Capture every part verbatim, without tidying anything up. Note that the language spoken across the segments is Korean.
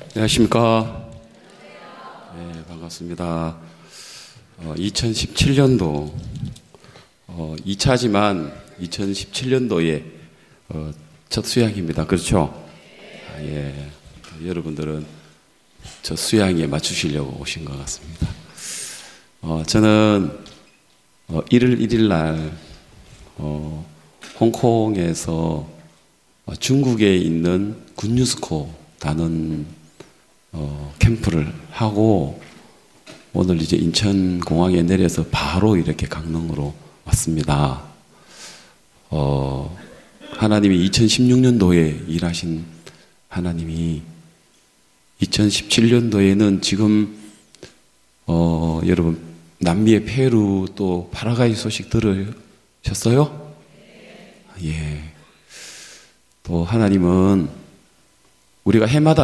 안녕하십니까. 네, 반갑습니다. 어, 이천십칠 년도 어, 이 차지만 이천십칠 년도에 어, 첫 수양입니다. 그렇죠? 아, 예. 여러분들은 첫 수양에 맞추시려고 오신 것 같습니다. 어, 저는 어, 일월 일일 날 어, 홍콩에서 어, 중국에 있는 군유스코 단원 어, 캠프를 하고 오늘 이제 인천공항에 내려서 바로 이렇게 강릉으로 왔습니다. 어, 하나님이 이천십육 년도에 일하신 하나님이 이천십칠 년도에는 지금 어, 여러분 남미의 페루 또 파라과이 소식 들으셨어요? 예. 또 하나님은 우리가 해마다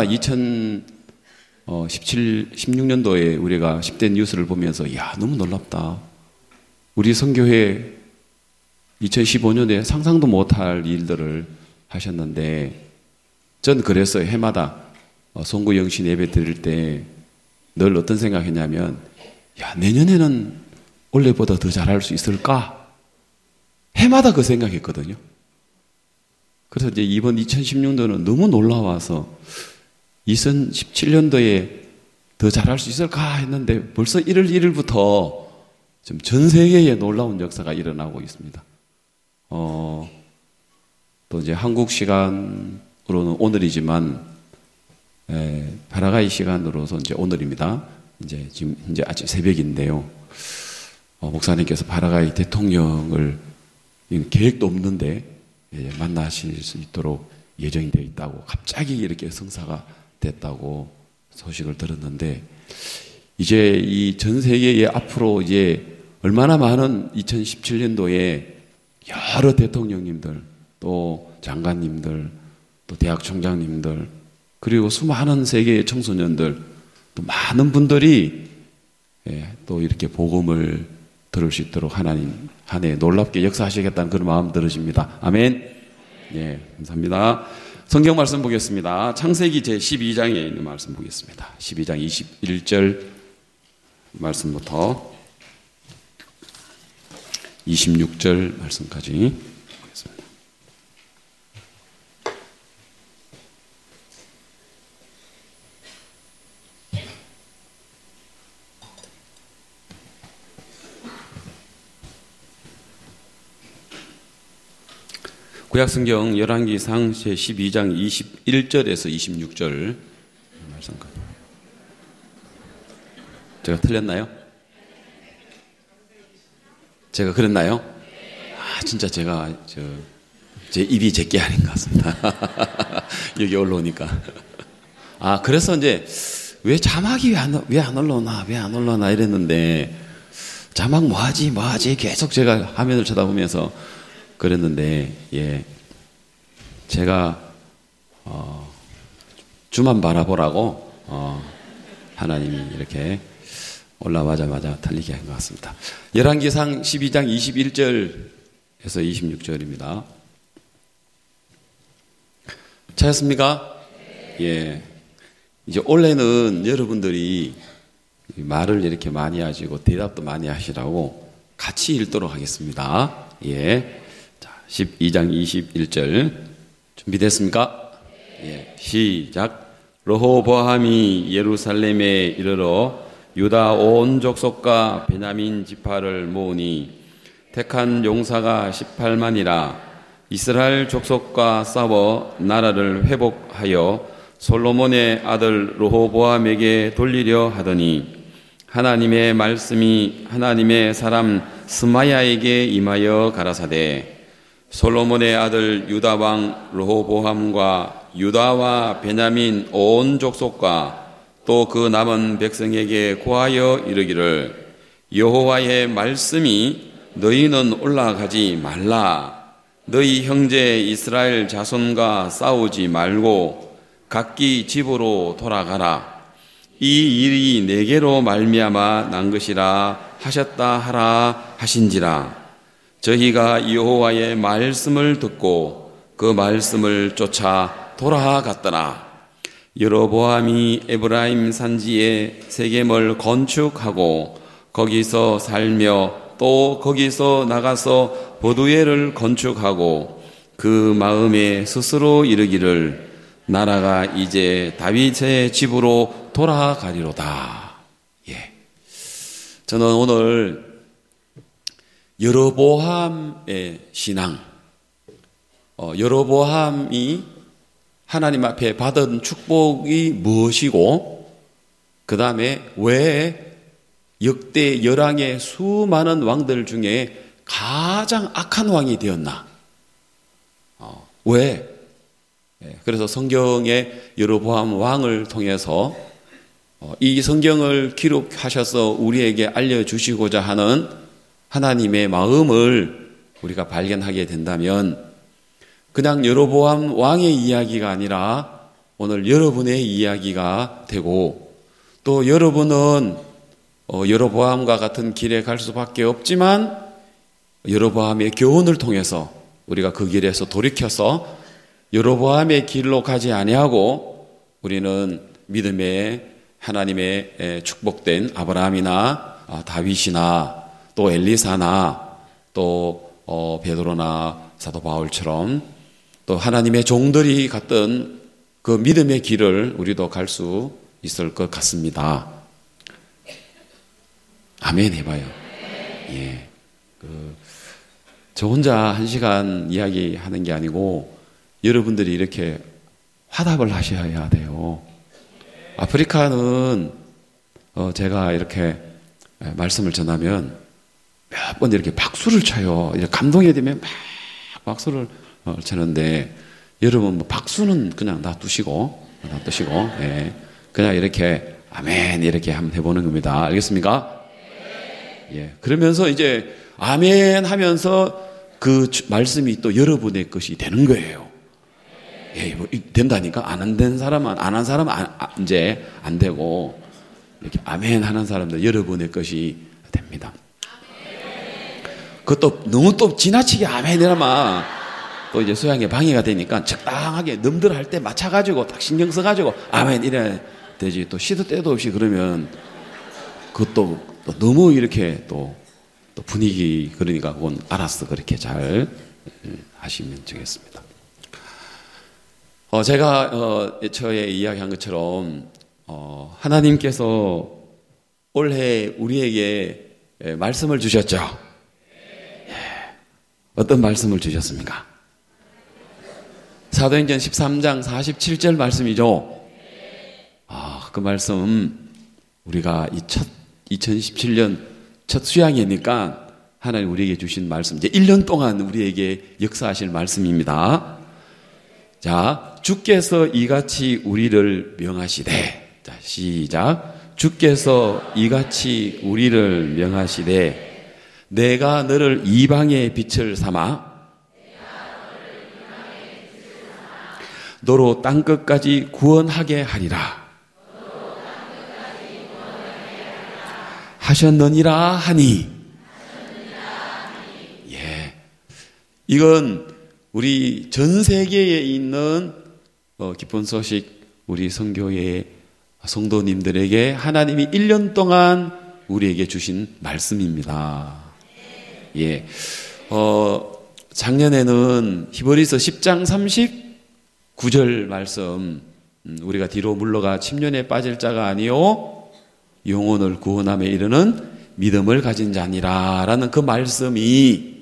이천십칠, 십육 년도에 우리가 십 대 뉴스를 보면서 야 너무 놀랍다. 우리 선교회 이천십오 년에 상상도 못할 일들을 하셨는데 전 그랬어요. 해마다 송구 영신 예배 드릴 때 늘 어떤 생각했냐면 야 내년에는 올해보다 더 잘할 수 있을까? 해마다 그 생각했거든요. 그래서 이제 이번 이천십육 년도는 너무 놀라워서 이천십칠 년도에 더 잘할 수 있을까 했는데 벌써 일월 일일부터 좀 전 세계에 놀라운 역사가 일어나고 있습니다. 어, 또 이제 한국 시간으로는 오늘이지만 에, 파라과이 시간으로서 이제 오늘입니다. 이제 지금 이제 아침 새벽인데요. 어, 목사님께서 파라과이 대통령을 계획도 없는데 예, 만나실 수 있도록 예정이 되어 있다고 갑자기 이렇게 성사가 됐다고 소식을 들었는데 이제 이 전 세계에 앞으로 이제 얼마나 많은 이천십칠 년도에 여러 대통령님들 또 장관님들 또 대학 총장님들 그리고 수많은 세계의 청소년들 또 많은 분들이 예, 또 이렇게 복음을 들을 수 있도록 하나님 한 해 놀랍게 역사하시겠다는 그런 마음 들으십니다. 아멘. 예, 감사합니다. 성경 말씀 보겠습니다. 창세기 제십이 장에 있는 말씀 보겠습니다. 십이 장 이십일 절 말씀부터 이십육 절 말씀까지 보겠습니다. 구약성경 열왕기상 제십이 장 이십일 절에서 이십육 절 말씀까지. 제가 틀렸나요? 제가 그랬나요? 아, 진짜 제가 저, 제 입이 제게 아닌 것 같습니다. 여기 올라오니까. 아, 그래서 이제 왜 자막이 왜 안, 왜 안 올라오나, 왜 안 올라오나 이랬는데 자막 뭐 하지, 뭐 하지 계속 제가 화면을 쳐다보면서 그랬는데, 예. 제가, 어, 주만 바라보라고, 어, 하나님이 이렇게 올라가자마자 틀리게 한 것 같습니다. 열왕기상 십이 장 이십일 절에서 이십육 절입니다. 찾았습니까? 예. 이제 원래는 여러분들이 말을 이렇게 많이 하시고 대답도 많이 하시라고 같이 읽도록 하겠습니다. 예. 자, 십이 장 이십일 절. 준비됐습니까? 예. 시작. 르호보암이 예루살렘에 이르러 유다 온 족속과 베냐민 지파를 모으니 택한 용사가 십팔만이라 이스라엘 족속과 싸워 나라를 회복하여 솔로몬의 아들 르호보암에게 돌리려 하더니 하나님의 말씀이 하나님의 사람 스마야에게 임하여 가라사대 솔로몬의 아들 유다 왕 르호보암과 유다와 베냐민 온 족속과 또 그 남은 백성에게 고하여 이르기를 여호와의 말씀이 너희는 올라가지 말라 너희 형제 이스라엘 자손과 싸우지 말고 각기 집으로 돌아가라 이 일이 내게로 말미암아 난 것이라 하셨다 하라 하신지라 저희가 여호와의 말씀을 듣고 그 말씀을 쫓아 돌아갔더라 여로보암이 에브라임 산지에 세겜을 건축하고 거기서 살며 또 거기서 나가서 보두엘을 건축하고 그 마음에 스스로 이르기를 나라가 이제 다윗의 집으로 돌아가리로다. 예. 저는 오늘 여로보암의 신앙, 어, 여로보암이 하나님 앞에 받은 축복이 무엇이고, 그 다음에 왜 역대 열왕의 수많은 왕들 중에 가장 악한 왕이 되었나? 어, 왜? 그래서 성경의 여로보암 왕을 통해서 이 성경을 기록하셔서 우리에게 알려주시고자 하는 하나님의 마음을 우리가 발견하게 된다면, 그냥 여로보암 왕의 이야기가 아니라 오늘 여러분의 이야기가 되고, 또 여러분은 여로보암과 같은 길에 갈 수밖에 없지만 여로보암의 교훈을 통해서 우리가 그 길에서 돌이켜서 여로보암의 길로 가지 아니하고 우리는 믿음의 하나님의 축복된 아브라함이나 다윗이나 또 엘리사나 또 베드로나 사도 바울처럼 또 하나님의 종들이 갔던 그 믿음의 길을 우리도 갈 수 있을 것 같습니다. 아멘 해봐요. 예. 그, 저 혼자 한 시간 이야기하는 게 아니고 여러분들이 이렇게 화답을 하셔야 돼요. 아프리카는 어 제가 이렇게 말씀을 전하면 몇 번 이렇게 박수를 쳐요. 이렇게 감동이 되면 막 박수를 어 치는데, 여러분 뭐 박수는 그냥 놔두시고 놔두시고 예. 그냥 이렇게 아멘 이렇게 한번 해보는 겁니다. 알겠습니까? 예. 그러면서 이제 아멘 하면서 그 말씀이 또 여러분의 것이 되는 거예요. 예, 뭐 된다니까. 안 된 사람은 안 한 사람은 안, 아, 이제 안 되고 이렇게 아멘 하는 사람들 여러분의 것이 됩니다. 그것도 너무 또 지나치게 아멘이라면 또 이제 소양에 방해가 되니까 적당하게 넘들 할 때 맞춰가지고 딱 신경 써가지고 아멘 이래 되지. 또 시도 때도 없이 그러면 그것도 또 너무 이렇게 또, 또 분위기 그러니까 그건 알았어 그렇게 잘 하시면 되겠습니다. 어, 제가 어, 애초에 이야기한 것처럼 어, 하나님께서 올해 우리에게 예, 말씀을 주셨죠. 예. 어떤 말씀을 주셨습니까? 사도행전 십삼 장 사십칠 절 말씀이죠. 아, 그 말씀 우리가 이 첫 이천십칠 년 첫 수양이니까 하나님 우리에게 주신 말씀, 이제 일 년 동안 우리에게 역사하실 말씀입니다. 자, 주께서 이같이 우리를 명하시되, 자, 시작. 주께서 이같이 우리를 명하시되, 내가 너를 이방의 빛을 삼아 너로 땅끝까지 구원하게 하리라 하셨느니라 하니. 예, 이건 우리 전 세계에 있는 어, 기쁜 소식, 우리 선교회 성도님들에게 하나님이 일 년 동안 우리에게 주신 말씀입니다. 예, 어, 작년에는 히브리서 십 장 삼십구 절 말씀, 음, 우리가 뒤로 물러가 침륜에 빠질 자가 아니요 영혼을 구원함에 이르는 믿음을 가진 자니라 라는 그 말씀이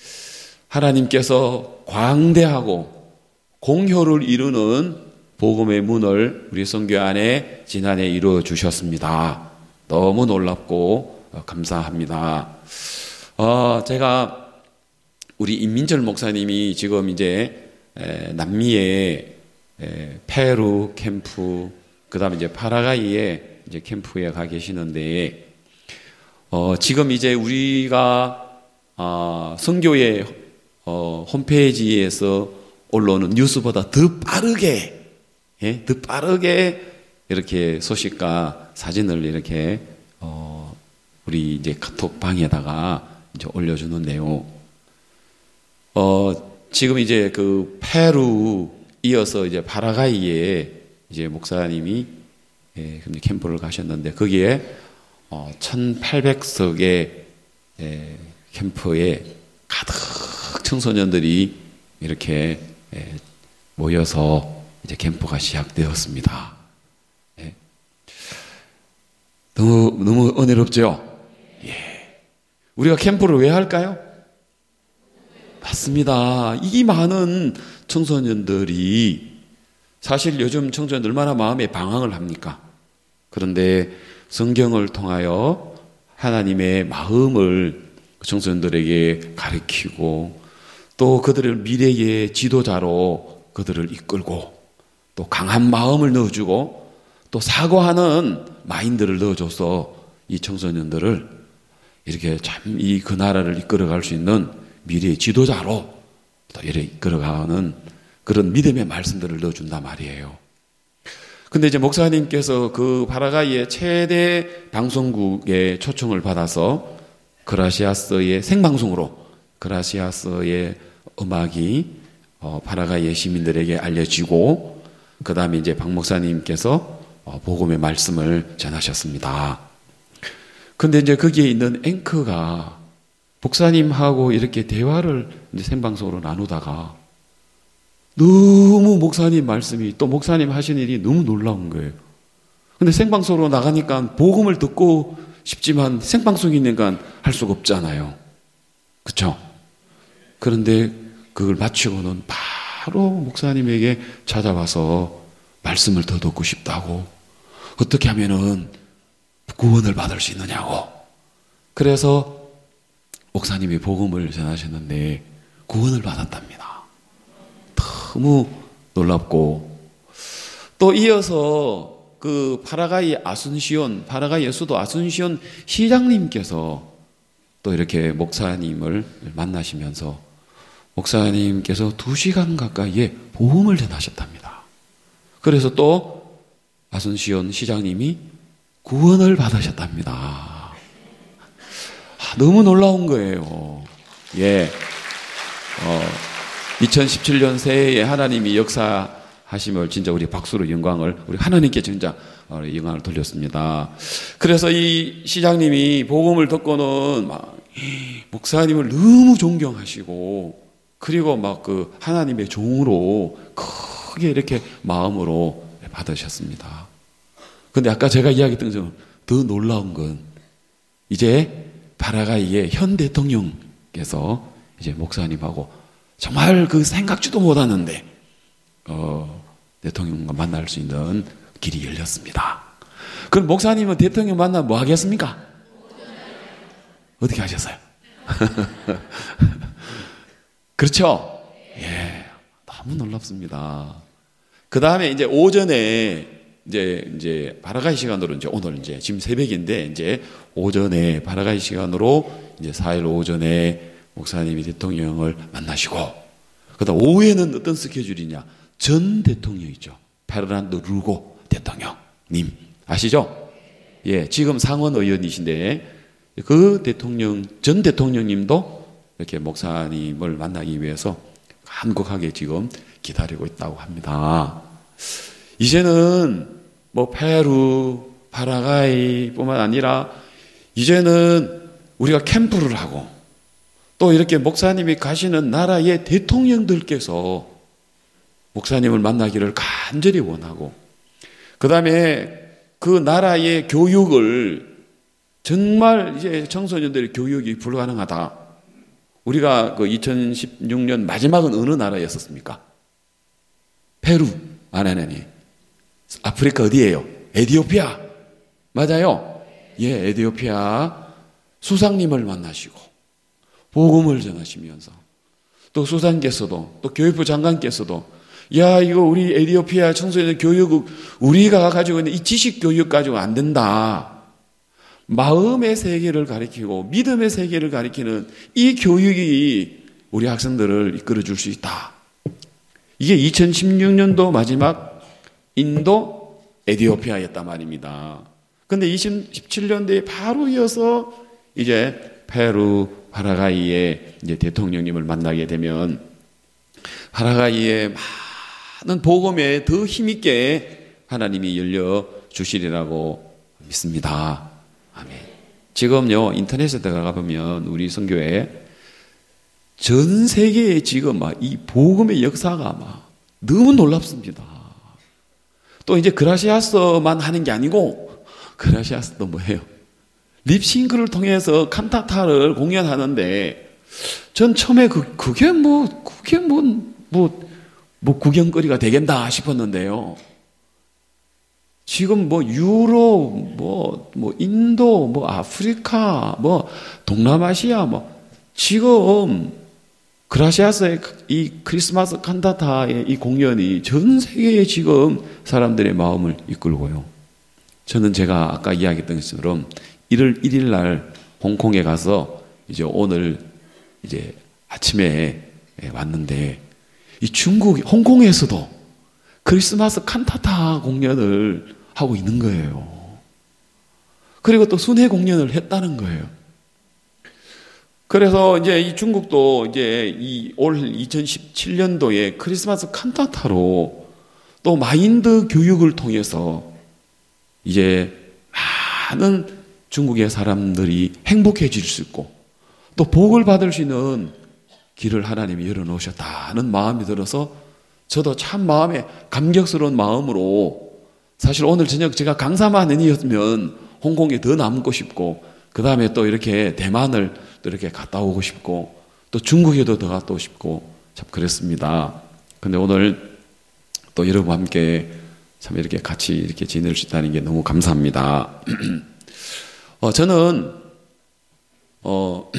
하나님께서 광대하고 공효를 이루는 복음의 문을 우리 선교 안에 지난해 이루어 주셨습니다. 너무 놀랍고 감사합니다. 어, 제가 우리 임민철 목사님이 지금 이제 에, 남미에 에, 페루 캠프, 그 다음에 이제 파라과이에 이제 캠프에 가 계시는데, 어, 지금 이제 우리가 어, 선교회 어, 홈페이지에서 올라오는 뉴스보다 더 빠르게, 예? 더 빠르게 이렇게 소식과 사진을 이렇게 어, 우리 이제 카톡 방에다가 이제 올려주는데요. 어, 지금 이제 그 페루 이어서 이제 파라과이에 이제 목사님이 예, 캠프를 가셨는데 거기에 어, 천팔백 석의 예, 캠프에 가득 청소년들이 이렇게 예, 모여서 이제 캠프가 시작되었습니다. 예. 너무 너무 은혜롭죠? 예. 우리가 캠프를 왜 할까요? 맞습니다. 이 많은 청소년들이 사실 요즘 청소년들 얼마나 마음에 방황을 합니까? 그런데 성경을 통하여 하나님의 마음을 청소년들에게 가르치고 또 그들을 미래의 지도자로 그들을 이끌고 또 강한 마음을 넣어주고 또 사고하는 마인드를 넣어줘서 이 청소년들을 이렇게 참 이 그 나라를 이끌어갈 수 있는 미래의 지도자로 또 이렇게 이끌어가는 그런 믿음의 말씀들을 넣어준단 말이에요. 근데 이제 목사님께서 그 파라과이의 최대 방송국의 초청을 받아서 그라시아스의 생방송으로 그라시아스의 음악이 어, 파라과이의 시민들에게 알려지고 그 다음에 이제 박 목사님께서 어, 복음의 말씀을 전하셨습니다. 근데 이제 거기에 있는 앵커가 목사님하고 이렇게 대화를 이제 생방송으로 나누다가 너무 목사님 말씀이 또 목사님 하신 일이 너무 놀라운 거예요. 근데 생방송으로 나가니까 복음을 듣고 싶지만 생방송이니까 할 수가 없잖아요. 그렇죠? 그런데 그걸 마치고는 바로 목사님에게 찾아와서 말씀을 더 듣고 싶다고 어떻게 하면은 구원을 받을 수 있느냐고. 그래서 목사님이 복음을 전하셨는데 구원을 받았답니다. 너무 놀랍고 또 이어서 그 파라과이 아순시온 파라과이의 수도 아순시온 시장님께서 또 이렇게 목사님을 만나시면서 목사님께서 두 시간 가까이에 복음을 전하셨답니다. 그래서 또 아순시온 시장님이 구원을 받으셨답니다. 너무 놀라운 거예요. 예. 어, 이천십칠 년 새해에 하나님이 역사하심을 진짜 우리 박수로 영광을, 우리 하나님께 진짜 영광을 돌렸습니다. 그래서 이 시장님이 복음을 듣고는 막 목사님을 너무 존경하시고, 그리고 막 그 하나님의 종으로 크게 이렇게 마음으로 받으셨습니다. 근데 아까 제가 이야기했던 것처럼 더 놀라운 건 이제 파라과이의 현 대통령께서 이제 목사님하고 정말 그 생각지도 못하는데 어, 대통령과 만날 수 있는 길이 열렸습니다. 그럼 목사님은 대통령 만나면 뭐 하겠습니까? 어떻게 하셨어요? 그렇죠? 예, 너무 놀랍습니다. 그 다음에 이제 오전에 이제 이제 파라과이 시간으로 이제 오늘 이제 지금 새벽인데 이제 오전에 파라과이 시간으로 이제 사 일 오전에 목사님이 대통령을 만나시고, 그다음 오후에는 어떤 스케줄이냐? 전 대통령이죠. 페르난도 루고 대통령님 아시죠? 예, 지금 상원 의원이신데 그 대통령 전 대통령님도 이렇게 목사님을 만나기 위해서 한국하게 지금 기다리고 있다고 합니다. 이제는 뭐 페루, 파라과이뿐만 아니라 이제는 우리가 캠프를 하고 또 이렇게 목사님이 가시는 나라의 대통령들께서 목사님을 만나기를 간절히 원하고, 그 다음에 그 나라의 교육을 정말 이제 청소년들의 교육이 불가능하다. 우리가 그 이천십육 년 마지막은 어느 나라였었습니까? 페루. 아니, 아니, 아니. 아프리카 어디예요? 에티오피아. 맞아요. 예, 에티오피아 수상님을 만나시고 복음을 전하시면서 또 수상께서도 또 교육부 장관께서도 야, 이거 우리 에티오피아 청소년 교육 우리가 가지고 있는 이 지식 교육 가지고 안 된다. 마음의 세계를 가리키고 믿음의 세계를 가리키는 이 교육이 우리 학생들을 이끌어 줄 수 있다. 이게 이천십육 년도 마지막 인도 에티오피아였단 말입니다. 근데 이천십칠 년도에 바로 이어서 이제 페루, 파라과이의 이제 대통령님을 만나게 되면 파라과이의 많은 복음에 더 힘있게 하나님이 열려 주시리라고 믿습니다. 아멘. 지금요 인터넷에 들어가 보면 우리 선교회 전 세계에 지금 막 이 복음의 역사가 막 너무 놀랍습니다. 또 이제 그라시아스만 하는 게 아니고 그라시아스도 뭐예요? 립싱크를 통해서 칸타타를 공연하는데 전 처음에 그 그게 뭐 그게 뭐 뭐 뭐 구경거리가 되겠나 싶었는데요. 지금 뭐 유럽, 뭐, 뭐 인도, 뭐 아프리카, 뭐 동남아시아, 뭐 지금 그라시아스의 이 크리스마스 칸타타의 이 공연이 전 세계에 지금 사람들의 마음을 이끌고요. 저는 제가 아까 이야기했던 것처럼 일월 일일 날 홍콩에 가서 이제 오늘 이제 아침에 왔는데 이 중국, 홍콩에서도 크리스마스 칸타타 공연을 하고 있는 거예요. 그리고 또 순회 공연을 했다는 거예요. 그래서 이제 이 중국도 이제 이 올 이천십칠 년도에 크리스마스 칸타타로 또 마인드 교육을 통해서 이제 많은 중국의 사람들이 행복해질 수 있고 또 복을 받을 수 있는 길을 하나님이 열어놓으셨다는 마음이 들어서 저도 참 마음에 감격스러운 마음으로 사실 오늘 저녁 제가 강사만 아니었으면 홍콩에 더 남고 싶고 그 다음에 또 이렇게 대만을 또 이렇게 갔다 오고 싶고 또 중국에도 더 갔다 오고 싶고 참 그랬습니다. 근데 오늘 또 여러분과 함께 참 이렇게 같이 이렇게 지낼 수 있다는 게 너무 감사합니다. 어, 저는 어,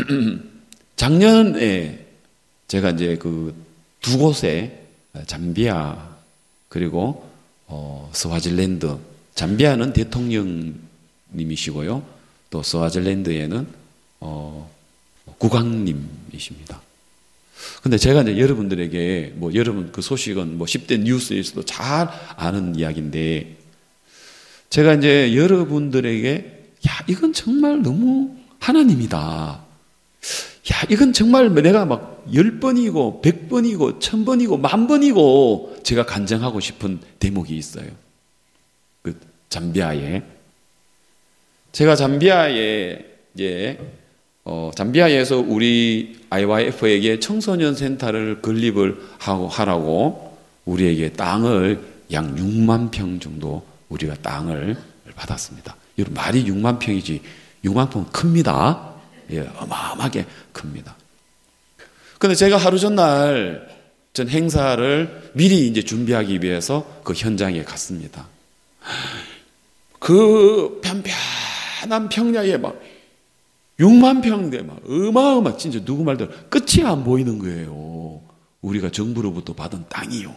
작년에 제가 이제 그 두 곳에 잠비아 그리고 어, 스와질랜드, 잠비아는 대통령님이시고요. 또 스와질랜드에는 어, 국왕님이십니다. 근데 제가 이제 여러분들에게 뭐 여러분 그 소식은 뭐 십 대 뉴스에서도 잘 아는 이야기인데 제가 이제 여러분들에게 야, 이건 정말 너무 하나님이다. 야, 이건 정말 내가 막 열 번이고, 백 번이고, 천 번이고, 만 번이고, 제가 간증하고 싶은 대목이 있어요. 그, 잠비아에. 제가 잠비아에, 이제, 어, 잠비아에서 우리 아이와이에프에게 청소년 센터를 건립을 하고, 하라고 우리에게 땅을 약 육만 평 정도 우리가 땅을 받았습니다. 여러분, 말이 육만 평이지, 육만 평은 큽니다. 예, 어마어마하게 큽니다. 근데 제가 하루 전날 전 행사를 미리 이제 준비하기 위해서 그 현장에 갔습니다. 그 편편한 평야에 막 육만 평대 막 어마어마 진짜 누구 말대로 끝이 안 보이는 거예요. 우리가 정부로부터 받은 땅이요.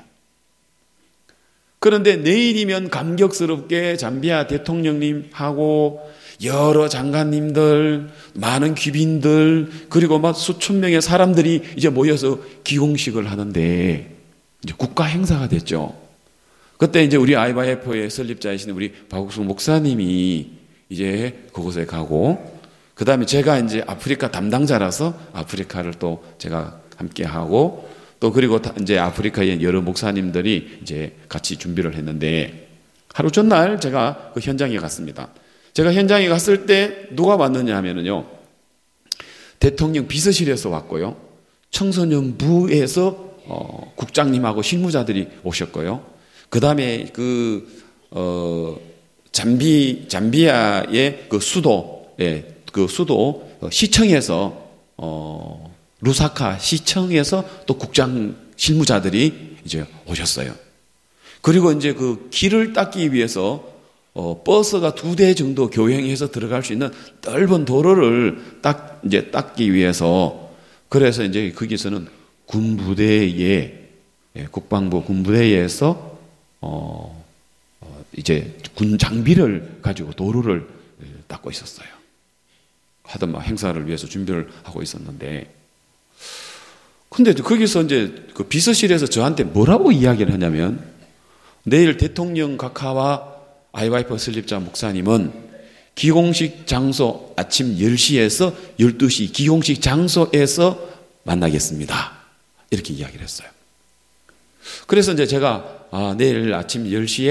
그런데 내일이면 감격스럽게 잠비아 대통령님하고 여러 장관님들, 많은 귀빈들, 그리고 막 수천 명의 사람들이 이제 모여서 기공식을 하는데, 이제 국가 행사가 됐죠. 그때 이제 우리 아이와이에프의 설립자이신 우리 박옥수 목사님이 이제 그곳에 가고, 그 다음에 제가 이제 아프리카 담당자라서 아프리카를 또 제가 함께 하고, 또 그리고 이제 아프리카의 여러 목사님들이 이제 같이 준비를 했는데, 하루 전날 제가 그 현장에 갔습니다. 제가 현장에 갔을 때 누가 왔느냐 하면은요, 대통령 비서실에서 왔고요, 청소년부에서 어, 국장님하고 실무자들이 오셨고요, 그 다음에 그, 어, 잠비, 잠비아의 그 수도, 예, 그 수도 시청에서, 어, 루사카 시청에서 또 국장 실무자들이 이제 오셨어요. 그리고 이제 그 길을 닦기 위해서 어, 버스가 두 대 정도 교행해서 들어갈 수 있는 넓은 도로를 딱, 이제 닦기 위해서, 그래서 이제 거기서는 군부대에, 예, 국방부 군부대에서, 어, 어, 이제 군 장비를 가지고 도로를 닦고 있었어요. 하던 막 행사를 위해서 준비를 하고 있었는데, 근데 거기서 이제 그 비서실에서 저한테 뭐라고 이야기를 하냐면, 내일 대통령 각하와 아이와이에프 설립자 목사님은 기공식 장소 아침 열 시에서 열두 시 기공식 장소에서 만나겠습니다. 이렇게 이야기를 했어요. 그래서 이제 제가 아, 내일 아침 열 시에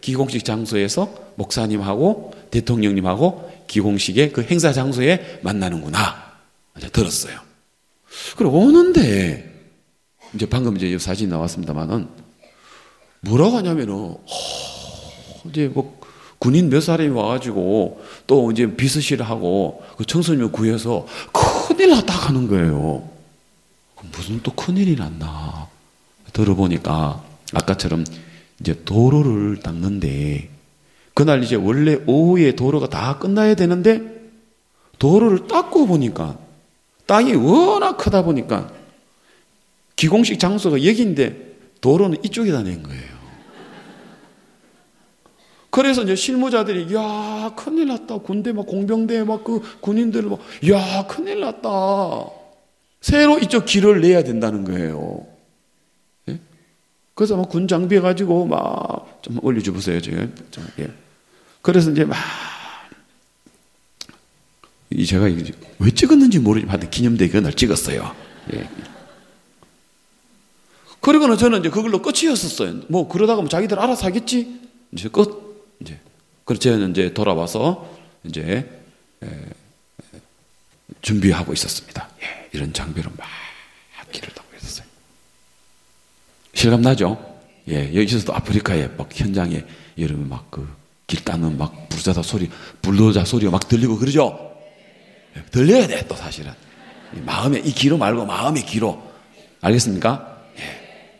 기공식 장소에서 목사님하고 대통령님하고 기공식의 그 행사 장소에 만나는구나. 이제 들었어요. 그리고 오는데, 이제 방금 이제 사진 나왔습니다만은, 뭐라고 하냐면은, 어, 이제 뭐, 군인 몇 사람이 와가지고, 또 이제 비서실을 하고, 그 청소년 구해서 큰일 났다 하는 거예요. 무슨 또 큰일이 났나. 들어보니까, 아까처럼 이제 도로를 닦는데, 그날 이제 원래 오후에 도로가 다 끝나야 되는데, 도로를 닦고 보니까, 땅이 워낙 크다 보니까, 기공식 장소가 여기인데, 도로는 이쪽에다 낸 거예요. 그래서 이제 실무자들이, 야, 큰일 났다. 군대 막 공병대 막 그 군인들 막, 야, 큰일 났다. 새로 이쪽 길을 내야 된다는 거예요. 예? 그래서 막 군 장비 가지고 막 좀 올려줘 보세요, 지금. 예. 그래서 이제 막, 이 제가 왜 찍었는지 모르지만 기념대 그날 찍었어요. 예. 그리고는 저는 이제 그걸로 끝이었었어요. 뭐 그러다가 뭐 자기들 알아서 하겠지? 이제 끝. 이제. 그래서 저는 이제 돌아와서 이제 에, 준비하고 있었습니다. 예, 이런 장비로 막 길을 타고 있었어요. 실감 나죠? 예, 여기서도 아프리카에 막 현장에 여러분 막 그 길 따는 막 부르자다 소리, 불도자 소리가 막 들리고 그러죠? 예, 들려야 돼, 또 사실은. 마음에, 이 귀로 말고 마음의 귀로. 알겠습니까? 예.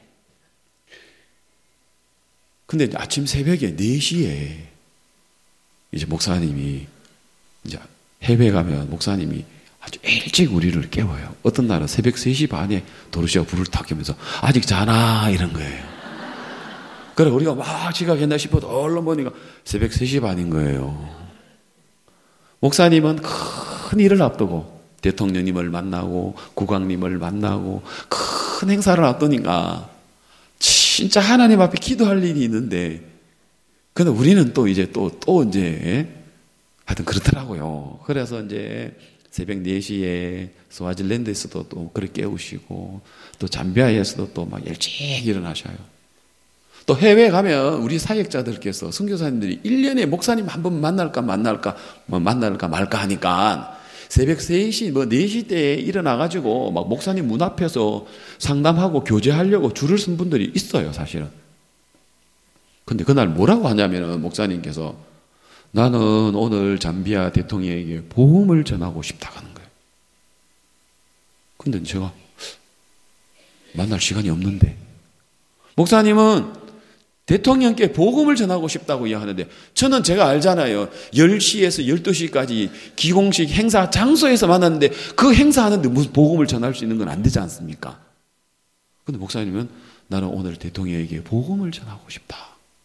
근데 아침 새벽에 네 시에 이제 목사님이 이제 해외 가면 목사님이 아주 일찍 우리를 깨워요. 어떤 날은 새벽 세 시 반에 도로시가 불을 탁 켜면서 아직 자나 이런 거예요. 그래 우리가 막 지각했나 싶어도 얼른 보니까 새벽 세 시 반인 거예요. 목사님은 큰 일을 앞두고 대통령님을 만나고 국왕님을 만나고 큰 행사를 앞두니까 진짜 하나님 앞에 기도할 일이 있는데 근데 우리는 또 이제 또, 또 이제 하여튼 그렇더라고요. 그래서 이제 새벽 네 시에 스와질랜드에서도 또 그렇게 깨우시고 또 잠비아에서도 또 막 일찍 일어나셔요. 또 해외에 가면 우리 사역자들께서 선교사님들이 일 년에 목사님 한 번 만날까 만날까 뭐 만날까 말까 하니까 새벽 세 시 뭐 네 시 때에 일어나가지고 막 목사님 문 앞에서 상담하고 교제하려고 줄을 쓴 분들이 있어요 사실은. 근데 그날 뭐라고 하냐면은 목사님께서 나는 오늘 잠비아 대통령에게 복음을 전하고 싶다고 하는 거예요. 근데 제가 만날 시간이 없는데 목사님은 대통령께 복음을 전하고 싶다고 이야기하는데 저는 제가 알잖아요. 열 시에서 열두 시까지 기공식 행사 장소에서 만났는데 그 행사하는데 무슨 복음을 전할 수 있는 건 안 되지 않습니까? 근데 목사님은 나는 오늘 대통령에게 복음을 전하고 싶다.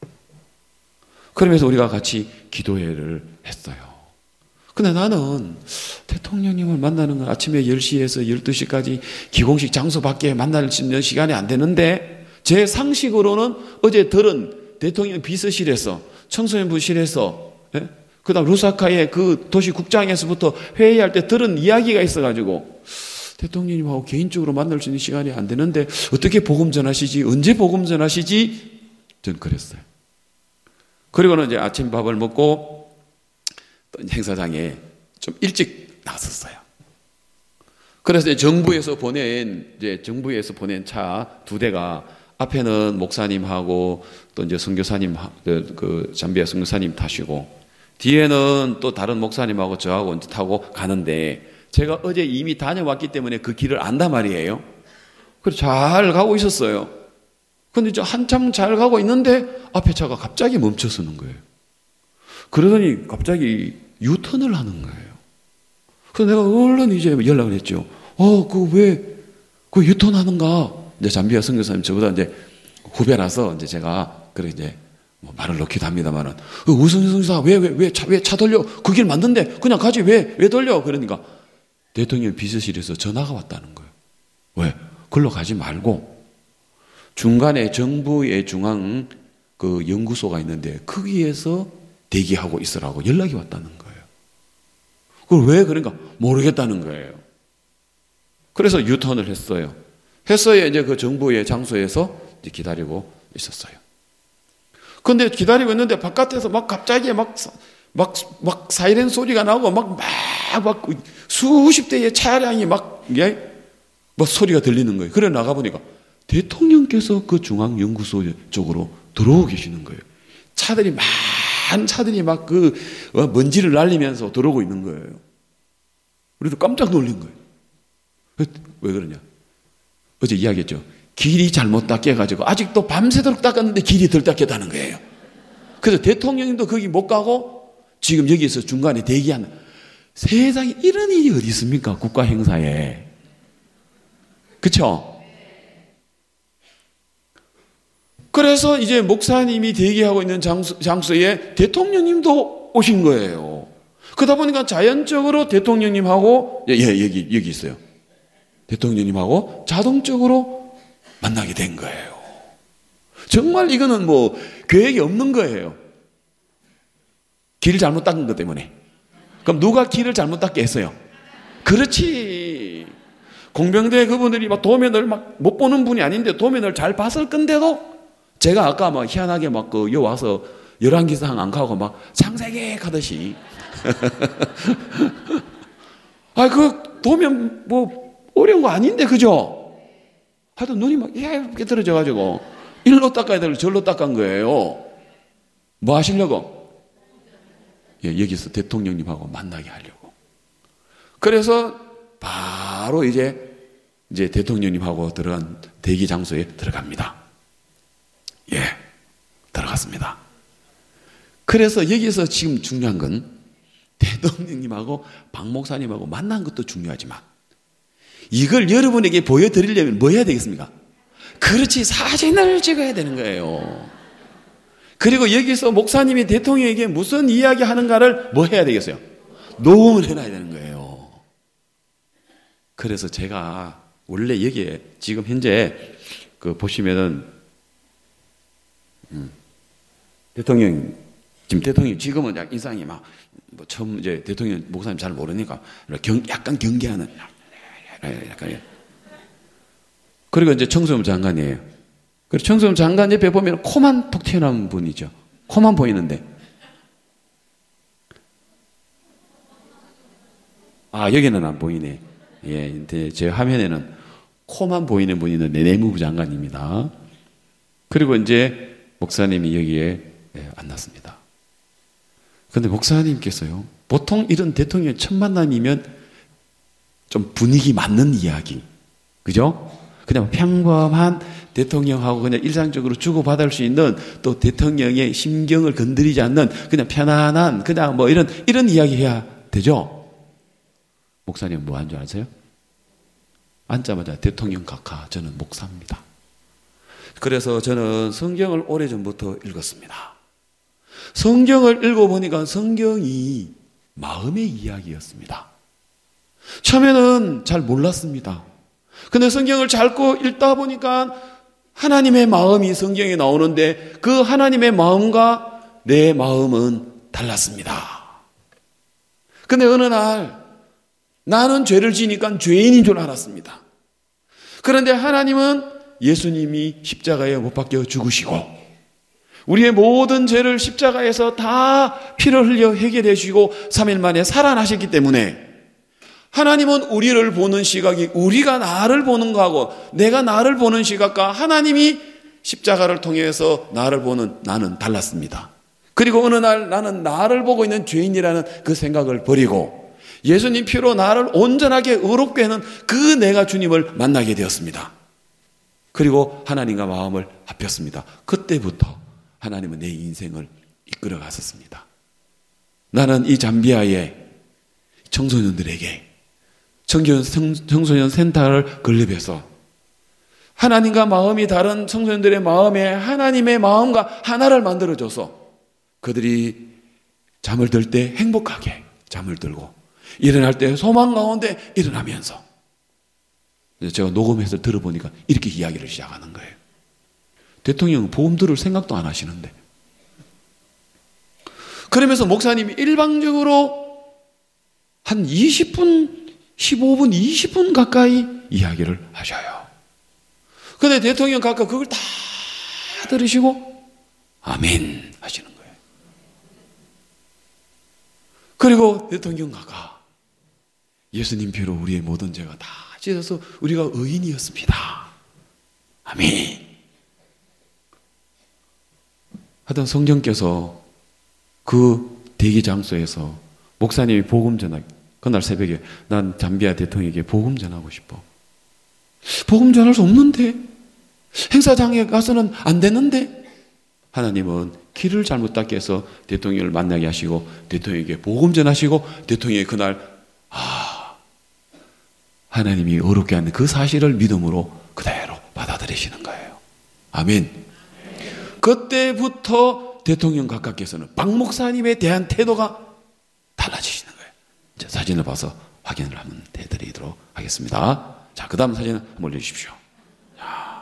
그러면서 우리가 같이 기도회를 했어요. 근데 나는 대통령님을 만나는 건 아침에 열 시에서 열두 시까지 기공식 장소 밖에 만날 수 있는 시간이 안 되는데 제 상식으로는 어제 들은 대통령 비서실에서 청소년부실에서 예? 그 다음 루사카의 그 도시국장에서부터 회의할 때 들은 이야기가 있어가지고 대통령님하고 개인적으로 만날 수 있는 시간이 안 되는데 어떻게 복음 전하시지? 언제 복음 전하시지? 전 그랬어요. 그리고는 이제 아침밥을 먹고 또 행사장에 좀 일찍 나섰어요. 그래서 정부에서 보낸 이제 정부에서 보낸 차 두 대가 앞에는 목사님하고 또 이제 선교사님 그, 그 잠비아 선교사님 타시고 뒤에는 또 다른 목사님하고 저하고 이제 타고 가는데 제가 어제 이미 다녀왔기 때문에 그 길을 안단 말이에요. 그래서 잘 가고 있었어요. 근데 이제 한참 잘 가고 있는데 앞에 차가 갑자기 멈춰서는 거예요. 그러더니 갑자기 유턴을 하는 거예요. 그래서 내가 얼른 이제 연락을 했죠. 어, 그 왜, 그 유턴하는가? 이제 잠비아 선교사님 저보다 이제 후배라서 이제 제가 그래 이제 뭐 말을 넣기도 합니다만은 어, 우승 선교사 왜 왜 왜 차 왜 차 돌려? 그 길 맞는데 그냥 가지 왜 왜 돌려? 그러니까 대통령 비서실에서 전화가 왔다는 거예요. 왜? 글로 가지 말고 중간에 정부의 중앙 그 연구소가 있는데 거기에서 대기하고 있으라고 연락이 왔다는 거예요. 그걸 왜 그러니까 모르겠다는 거예요. 그래서 유턴을 했어요. 했어야 이제 그 정부의 장소에서 이제 기다리고 있었어요. 근데 기다리고 있는데 바깥에서 막 갑자기 막, 막, 막 사이렌 소리가 나고 막, 막, 막 수십 대의 차량이 막, 예? 막 소리가 들리는 거예요. 그래 나가보니까 대통령께서 그 중앙연구소 쪽으로 들어오고 계시는 거예요. 차들이, 많은 차들이 막 그 먼지를 날리면서 들어오고 있는 거예요. 우리도 깜짝 놀란 거예요. 왜 그러냐? 어제 이야기했죠. 길이 잘못 닦여가지고 아직도 밤새도록 닦았는데 길이 덜 닦였다는 거예요. 그래서 대통령님도 거기 못 가고 지금 여기서 중간에 대기하는, 세상에 이런 일이 어디 있습니까? 국가 행사에. 그렇죠? 그래서 이제 목사님이 대기하고 있는 장소, 장소에 대통령님도 오신 거예요. 그러다 보니까 자연적으로 대통령님하고, 예, 예, 여기, 여기 있어요. 대통령님하고 자동적으로 만나게 된 거예요. 정말 이거는 뭐 계획이 없는 거예요. 길을 잘못 닦은 것 때문에. 그럼 누가 길을 잘못 닦게 했어요? 그렇지. 공병대 그분들이 막 도면을 막 못 보는 분이 아닌데 도면을 잘 봤을 건데도 제가 아까 막 희한하게 막 그 여 와서 열왕기상 안 가고 막 창세기 하듯이 아, 그 도면 뭐 어려운 거 아닌데 그죠? 하여튼 눈이 막 이렇게 떨어져가지고 일로 닦아야 될 절로 닦은 거예요. 뭐 하시려고? 예, 여기서 대통령님하고 만나게 하려고. 그래서 바로 이제 이제 대통령님하고 들어간 대기 장소에 들어갑니다. 예, 들어갔습니다. 그래서 여기서 지금 중요한 건 대통령님하고 박 목사님하고 만난 것도 중요하지만 이걸 여러분에게 보여드리려면 뭐 해야 되겠습니까? 그렇지, 사진을 찍어야 되는 거예요. 그리고 여기서 목사님이 대통령에게 무슨 이야기 하는가를 뭐 해야 되겠어요? 녹음을 해놔야 되는 거예요. 그래서 제가 원래 여기에 지금 현재 그 보시면은 음, 대통령 지금 대통령 지금은 약간 인상이 막 뭐 처음 이제 대통령 목사님 잘 모르니까 경, 약간 경계하는 약간. 그리고 이제 청소년 장관이에요. 그리고 청소년 장관 옆에 보면 코만 톡 튀어나온 분이죠. 코만 보이는데. 아, 여기는 안 보이네. 예, 근데 제 화면에는 코만 보이는 분이 있는데 내무부 장관입니다. 그리고 이제 목사님이 여기에 앉았습니다. 그런데 목사님께서요, 보통 이런 대통령 첫 만남이면 좀 분위기 맞는 이야기, 그죠? 그냥 평범한 대통령하고 그냥 일상적으로 주고받을 수 있는, 또 대통령의 심경을 건드리지 않는 그냥 편안한 그냥 뭐 이런 이런 이야기 해야 되죠. 목사님 뭐 한 줄 아세요? 앉자마자 대통령 각하, 저는 목사입니다. 그래서 저는 성경을 오래전부터 읽었습니다. 성경을 읽어보니까 성경이 마음의 이야기였습니다. 처음에는 잘 몰랐습니다. 근데 성경을 잘 읽다 보니까 하나님의 마음이 성경에 나오는데 그 하나님의 마음과 내 마음은 달랐습니다. 근데 어느 날 나는 죄를 지니까 죄인인 줄 알았습니다. 그런데 하나님은 예수님이 십자가에 못 박혀 죽으시고 우리의 모든 죄를 십자가에서 다 피를 흘려 해결해 주시고 삼 일 만에 살아나셨기 때문에 하나님은 우리를 보는 시각이 우리가 나를 보는 거하고 내가 나를 보는 시각과 하나님이 십자가를 통해서 나를 보는 나는 달랐습니다. 그리고 어느 날 나는 나를 보고 있는 죄인이라는 그 생각을 버리고 예수님 피로 나를 온전하게 의롭게 하는 그 내가 주님을 만나게 되었습니다. 그리고 하나님과 마음을 합했습니다. 그때부터 하나님은 내 인생을 이끌어 갔었습니다. 나는 이 잠비아의 청소년들에게 청소년, 청소년 센터를 건립해서 하나님과 마음이 다른 청소년들의 마음에 하나님의 마음과 하나를 만들어줘서 그들이 잠을 들 때 행복하게 잠을 들고 일어날 때 소망 가운데 일어나면서 제가 녹음해서 들어보니까 이렇게 이야기를 시작하는 거예요. 대통령은 보험 들을 생각도 안 하시는데 그러면서 목사님이 일방적으로 한 이십 분, 십오 분, 이십 분 가까이 이야기를 하셔요. 근데 대통령 각각 그걸 다 들으시고 아멘 하시는 거예요. 그리고 대통령가가 예수님 피로 우리의 모든 죄가 다 씻어서 우리가 의인이었습니다. 아멘. 하여튼 성령께서 그 대기 장소에서 목사님이 복음 전하기, 그날 새벽에 난 잠비아 대통령에게 복음 전하고 싶어. 복음 전할 수 없는데, 행사장에 가서는 안 되는데, 하나님은 길을 잘못 닦게 해서 대통령을 만나게 하시고 대통령에게 복음 전하시고 대통령이 그날 아, 하나님이 어렵게 하는 그 사실을 믿음으로 그대로 받아들이시는 거예요. 아멘. 그때부터 대통령 각각께서는 박 목사님에 대한 태도가 달라지시는 거예요. 자, 사진을 봐서 확인을 한번 해드리도록 하겠습니다. 자, 그 다음 사진 한번 올려주십시오. 자,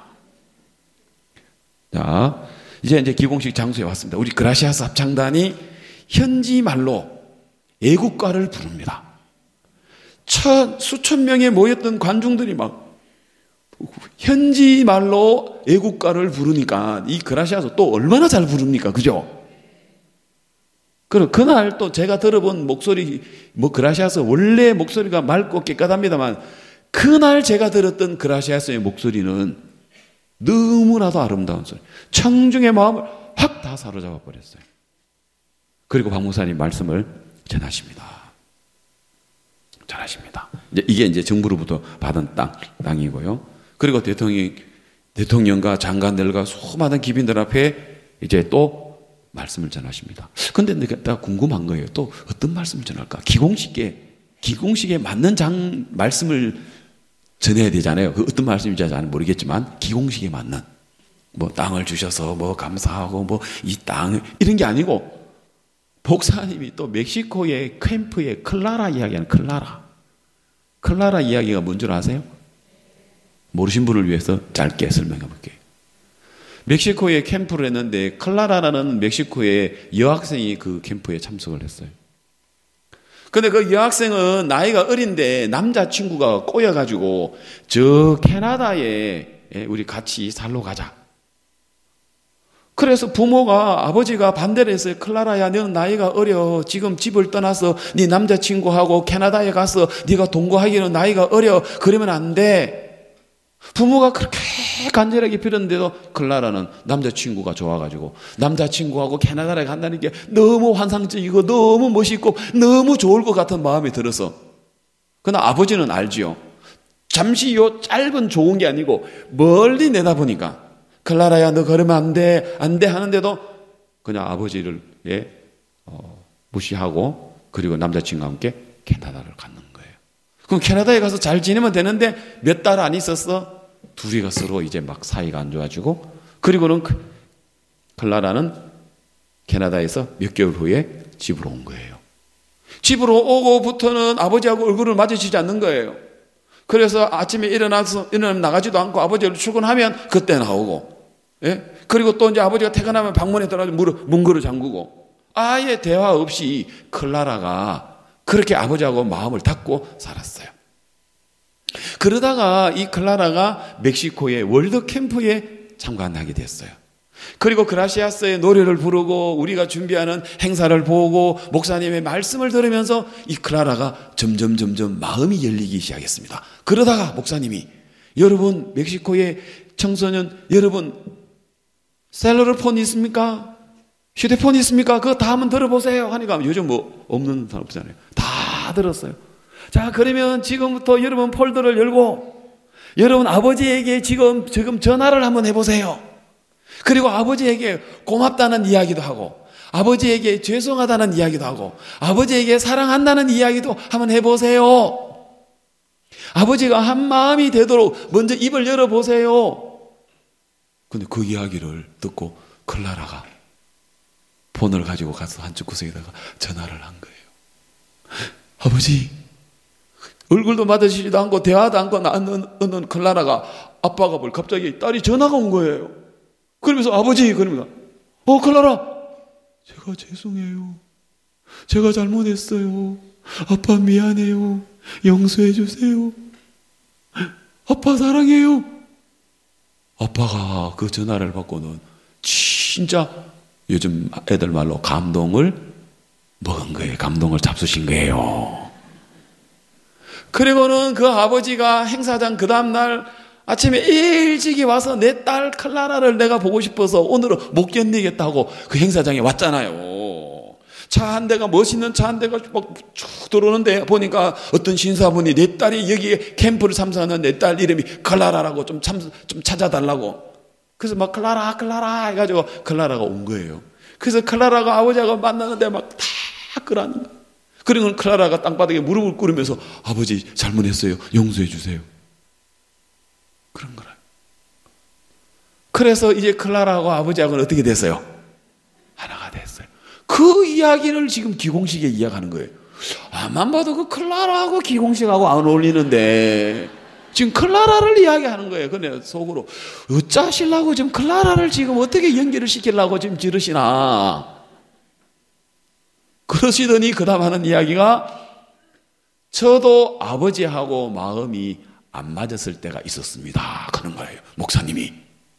자, 이제 이제 기공식 장소에 왔습니다. 우리 그라시아스 합창단이 현지 말로 애국가를 부릅니다. 천, 수천 명에 모였던 관중들이 막 현지 말로 애국가를 부르니까 이 그라시아스 또 얼마나 잘 부릅니까? 그죠? 그럼 그날 또 제가 들어본 목소리, 뭐 그라시아스 원래 목소리가 맑고 깨끗합니다만 그날 제가 들었던 그라시아스의 목소리는 너무나도 아름다운 소리. 청중의 마음을 확 다 사로잡아 버렸어요. 그리고 박 목사님 말씀을 전하십니다. 전하십니다. 이제 이게 이제 정부로부터 받은 땅, 땅이고요. 그리고 대통령, 대통령과 장관들과 수많은 기빈들 앞에 이제 또 말씀을 전하십니다. 근데 내가 궁금한 거예요. 또 어떤 말씀을 전할까? 기공식에, 기공식에 맞는 장, 말씀을 전해야 되잖아요. 그 어떤 말씀인지 잘 모르겠지만 기공식에 맞는 뭐 땅을 주셔서 뭐 감사하고 뭐 이 땅 이런 게 아니고 목사님이 또 멕시코의 캠프의 클라라 이야기하는 클라라 클라라 이야기가 뭔 줄 아세요? 모르신 분을 위해서 짧게 설명해 볼게요. 멕시코에 캠프를 했는데 클라라라는 멕시코의 여학생이 그 캠프에 참석을 했어요. 근데 그 여학생은 나이가 어린데 남자친구가 꼬여가지고 저 캐나다에 우리 같이 살러 가자. 그래서 부모가 아버지가 반대를 했어요. 클라라야 너는 나이가 어려. 지금 집을 떠나서 네 남자친구하고 캐나다에 가서 네가 동거하기는 나이가 어려. 그러면 안 돼. 부모가 그렇게 간절하게 빌었는데도 클라라는 남자친구가 좋아가지고 남자친구하고 캐나다에 간다는 게 너무 환상적이고 너무 멋있고 너무 좋을 것 같은 마음이 들어서 그러나 아버지는 알지요. 잠시 요 짧은 좋은 게 아니고 멀리 내다보니까 클라라야 너 그러면 안 돼, 안 돼 하는데도 그냥 아버지를 예, 어, 무시하고 그리고 남자친구와 함께 캐나다를 갔는 거예요. 그럼 캐나다에 가서 잘 지내면 되는데 몇 달 안 있었어. 둘이가 서로 이제 막 사이가 안 좋아지고 그리고는 클라라는 캐나다에서 몇 개월 후에 집으로 온 거예요. 집으로 오고부터는 아버지하고 얼굴을 마주치지 않는 거예요. 그래서 아침에 일어나서 일어나면 나가지도 않고 아버지를 출근하면 그때 나오고 예? 그리고 또 이제 아버지가 퇴근하면 방문에 들어가서 문구를 잠그고 아예 대화 없이 클라라가 그렇게 아버지하고 마음을 닫고 살았어요. 그러다가 이 클라라가 멕시코의 월드 캠프에 참관하게 됐어요. 그리고 그라시아스의 노래를 부르고 우리가 준비하는 행사를 보고 목사님의 말씀을 들으면서 이 클라라가 점점 점점 마음이 열리기 시작했습니다. 그러다가 목사님이 여러분 멕시코의 청소년 여러분 셀러폰 있습니까? 휴대폰 있습니까? 그거 다 한번 들어보세요 하니까 요즘 뭐 없는 사람 없잖아요. 다 들었어요. 자 그러면 지금부터 여러분 폴더를 열고 여러분 아버지에게 지금 지금 전화를 한번 해보세요. 그리고 아버지에게 고맙다는 이야기도 하고 아버지에게 죄송하다는 이야기도 하고 아버지에게 사랑한다는 이야기도 한번 해보세요. 아버지가 한 마음이 되도록 먼저 입을 열어보세요. 근데 그 이야기를 듣고 클라라가 폰을 가지고 가서 한쪽 구석에다가 전화를 한 거예요. 아버지 얼굴도 마주치지도 않고 대화도 않고 나는 클라라가 아빠가 뭘 갑자기 딸이 전화가 온 거예요. 그러면서 아버지 그럽니다. 어 클라라 제가 죄송해요. 제가 잘못했어요. 아빠 미안해요. 용서해 주세요. 아빠 사랑해요. 아빠가 그 전화를 받고는 진짜 요즘 애들 말로 감동을 먹은 거예요. 감동을 잡수신 거예요. 그리고는 그 아버지가 행사장 그 다음날 아침에 일찍이 와서 내 딸 클라라를 내가 보고 싶어서 오늘은 못 견디겠다고 그 행사장에 왔잖아요. 차 한 대가, 멋있는 차 한 대가 막 쭉 들어오는데 보니까 어떤 신사분이 내 딸이 여기에 캠프를 참석하는 내 딸 이름이 클라라라고 좀 참, 좀 찾아달라고. 그래서 막 클라라, 클라라 해가지고 클라라가 온 거예요. 그래서 클라라가 아버지하고 만나는데 막 다 끄라는 거예요. 그리고 클라라가 땅바닥에 무릎을 꿇으면서 아버지 잘못했어요. 용서해 주세요. 그런 거라. 그래서 이제 클라라하고 아버지하고는 어떻게 됐어요? 하나가 됐어요. 그 이야기를 지금 기공식에 이야기하는 거예요. 아만 봐도 그 클라라하고 기공식하고 안 어울리는데 지금 클라라를 이야기하는 거예요. 근데 속으로 어쩌시려고 지금 클라라를 지금 어떻게 연결을 시키려고 지금 지르시나. 그러시더니 그 다음 하는 이야기가 저도 아버지하고 마음이 안 맞았을 때가 있었습니다. 그런 거예요. 목사님이.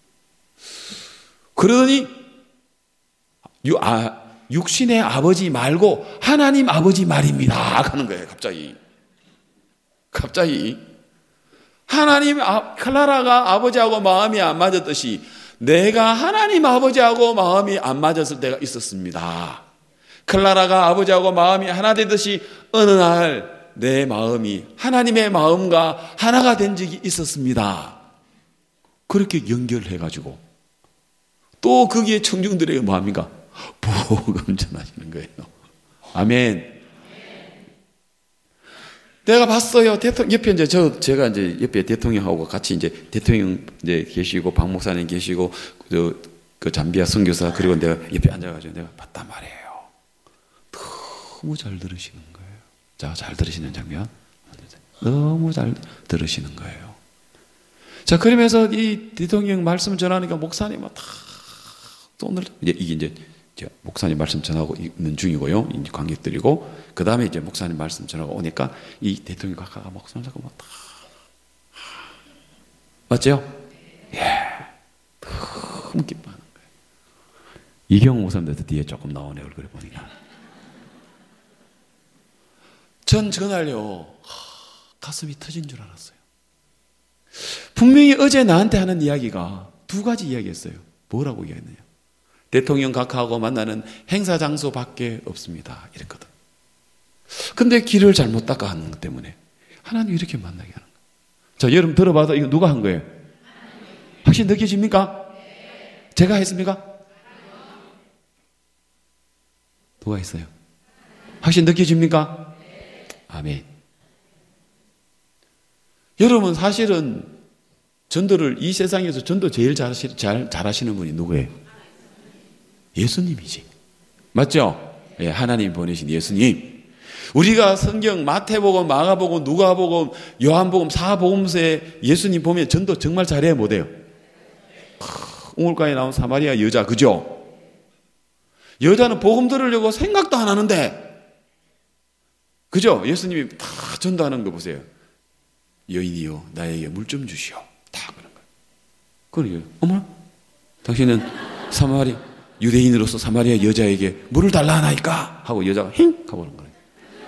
그러더니 유, 아, 육신의 아버지 말고 하나님 아버지 말입니다. 하는 거예요. 갑자기. 갑자기. 하나님, 아, 클라라가 아버지하고 마음이 안 맞았듯이 내가 하나님 아버지하고 마음이 안 맞았을 때가 있었습니다. 클라라가 아버지하고 마음이 하나 되듯이 어느 날 내 마음이 하나님의 마음과 하나가 된 적이 있었습니다. 그렇게 연결해가지고 또 거기에 청중들에게 뭐합니까? 복음 전하시는 거예요. 아멘. 내가 봤어요. 대통령, 옆에 이제 저, 제가 이제 옆에 대통령하고 같이 이제 대통령 이제 계시고, 박 목사님 계시고, 그, 그 잠비아 선교사, 그리고 내가 옆에 앉아가지고 내가 봤단 말이에요. 너무 잘 들으시는 거예요. 자, 잘 들으시는 장면. 너무 잘 들으시는 거예요. 자, 그러면서 이 대통령 말씀 전하니까 목사님은 다, 또 오늘, 이제 이게 이제 목사님 말씀 전하고 있는 중이고요. 이제 관객들이고, 그 다음에 이제 목사님 말씀 전하고 오니까 이 대통령 각하가 목사님 자꾸 막 다, 맞죠? 예. 너무 기뻐하는 거예요. 이경호 목사님도 뒤에 조금 나오네, 얼굴에 보니까. 전 전날요, 가슴이 터진 줄 알았어요. 분명히 어제 나한테 하는 이야기가 두 가지 이야기였어요. 뭐라고 이야기했느냐. 대통령 각하하고 만나는 행사 장소밖에 없습니다. 이랬거든. 근데 길을 잘못 닦아 하는 것 때문에 하나님 이렇게 만나게 하는 거예요. 자, 여러분 들어봐도 이거 누가 한 거예요? 확실히 느껴집니까? 제가 했습니까? 누가 했어요? 확실히 느껴집니까? 아멘. 여러분 사실은 전도를 이 세상에서 전도 제일 잘하시, 잘, 잘하시는 분이 누구예요? 예수님이지. 맞죠? 예, 하나님 보내신 예수님. 우리가 성경 마태복음, 마가복음, 누가복음, 요한복음, 사복음서에 예수님 보면 전도 정말 잘해요, 못해요? 우물가에 나온 사마리아 여자, 그죠? 여자는 복음 들으려고 생각도 안 하는데, 그죠? 예수님이 다 전도하는 거 보세요. 여인이요, 나에게 물 좀 주시오. 다 그런 거예요. 그러니까, 어머나, 당신은 사마리아, 유대인으로서 사마리아 여자에게 물을 달라 하나이까? 하고 여자가 힝! 가보는 거예요.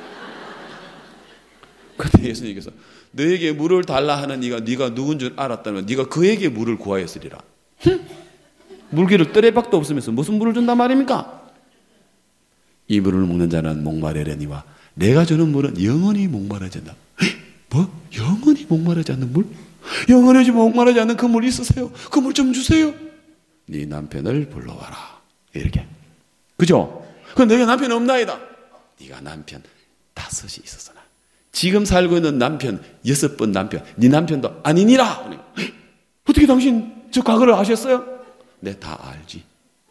그때 예수님께서 너에게 물을 달라 하는 네가 네가 누군 줄 알았다면 네가 그에게 물을 구하였으리라. 흠? 물기를 뜨레박도 없으면서 무슨 물을 준단 말입니까? 이 물을 먹는 자는 목마르려니와 내가 주는 물은 영원히 목마르지 않는다. 뭐? 영원히 목마르지 않는 물? 영원히 목마르지 않는 그 물 있으세요? 그 물 좀 주세요. 네 남편을 불러와라. 이렇게. 그죠? 그럼 내가 남편 없나이다. 네가 남편 다섯이 있었으나 지금 살고 있는 남편 여섯 번 남편 네 남편도 아니니라. 어떻게 당신 저 과거를 아셨어요? 네, 다 알지.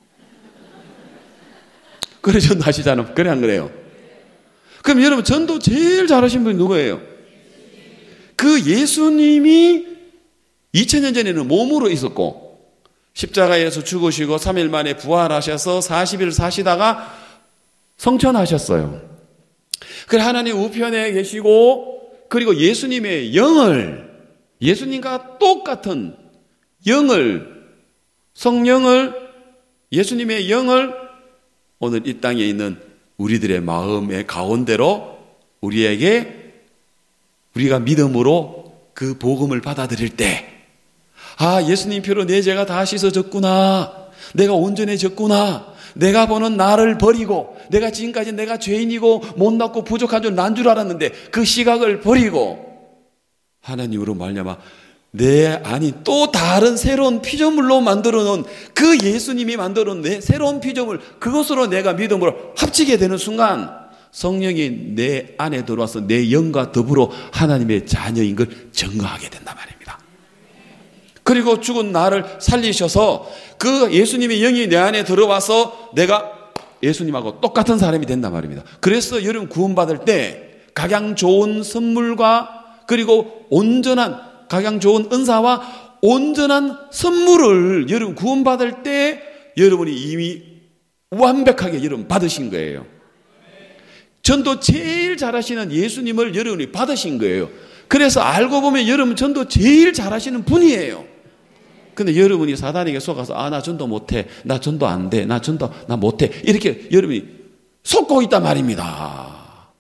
그래 전도 하시잖아. 그래 안 그래요? 그럼 여러분 전도 제일 잘하신 분이 누구예요? 그 예수님이 이천 년 전에는 몸으로 있었고 십자가에서 죽으시고 삼 일 만에 부활하셔서 사십 일 사시다가 성천하셨어요. 그래 하나님 우편에 계시고 그리고 예수님의 영을 예수님과 똑같은 영을 성령을 예수님의 영을 오늘 이 땅에 있는 우리들의 마음의 가운데로 우리에게 우리가 믿음으로 그 복음을 받아들일 때, 아, 예수님 피로 내 죄가 다 씻어졌구나, 내가 온전해졌구나, 내가 보는 나를 버리고, 내가 지금까지 내가 죄인이고 못났고 부족한 줄 난 줄 알았는데 그 시각을 버리고 하나님으로 말미암아 내 안이 또 다른 새로운 피조물로 만들어 놓은 그 예수님이 만들어 놓은 내 새로운 피조물, 그것으로 내가 믿음으로 합치게 되는 순간 성령이 내 안에 들어와서 내 영과 더불어 하나님의 자녀인 걸 증거하게 된단 말입니다. 그리고 죽은 나를 살리셔서 그 예수님의 영이 내 안에 들어와서 내가 예수님하고 똑같은 사람이 된단 말입니다. 그래서 여러분 구원받을 때 각양 좋은 선물과 그리고 온전한 각양 좋은 은사와 온전한 선물을 여러분 구원받을 때 여러분이 이미 완벽하게 여러분 받으신 거예요. 전도 제일 잘하시는 예수님을 여러분이 받으신 거예요. 그래서 알고 보면 여러분 전도 제일 잘하시는 분이에요. 근데 여러분이 사단에게 속아서 아, 나 전도 못해, 나 전도 안 돼, 나 전도 나 못해, 이렇게 여러분이 속고 있단 말입니다.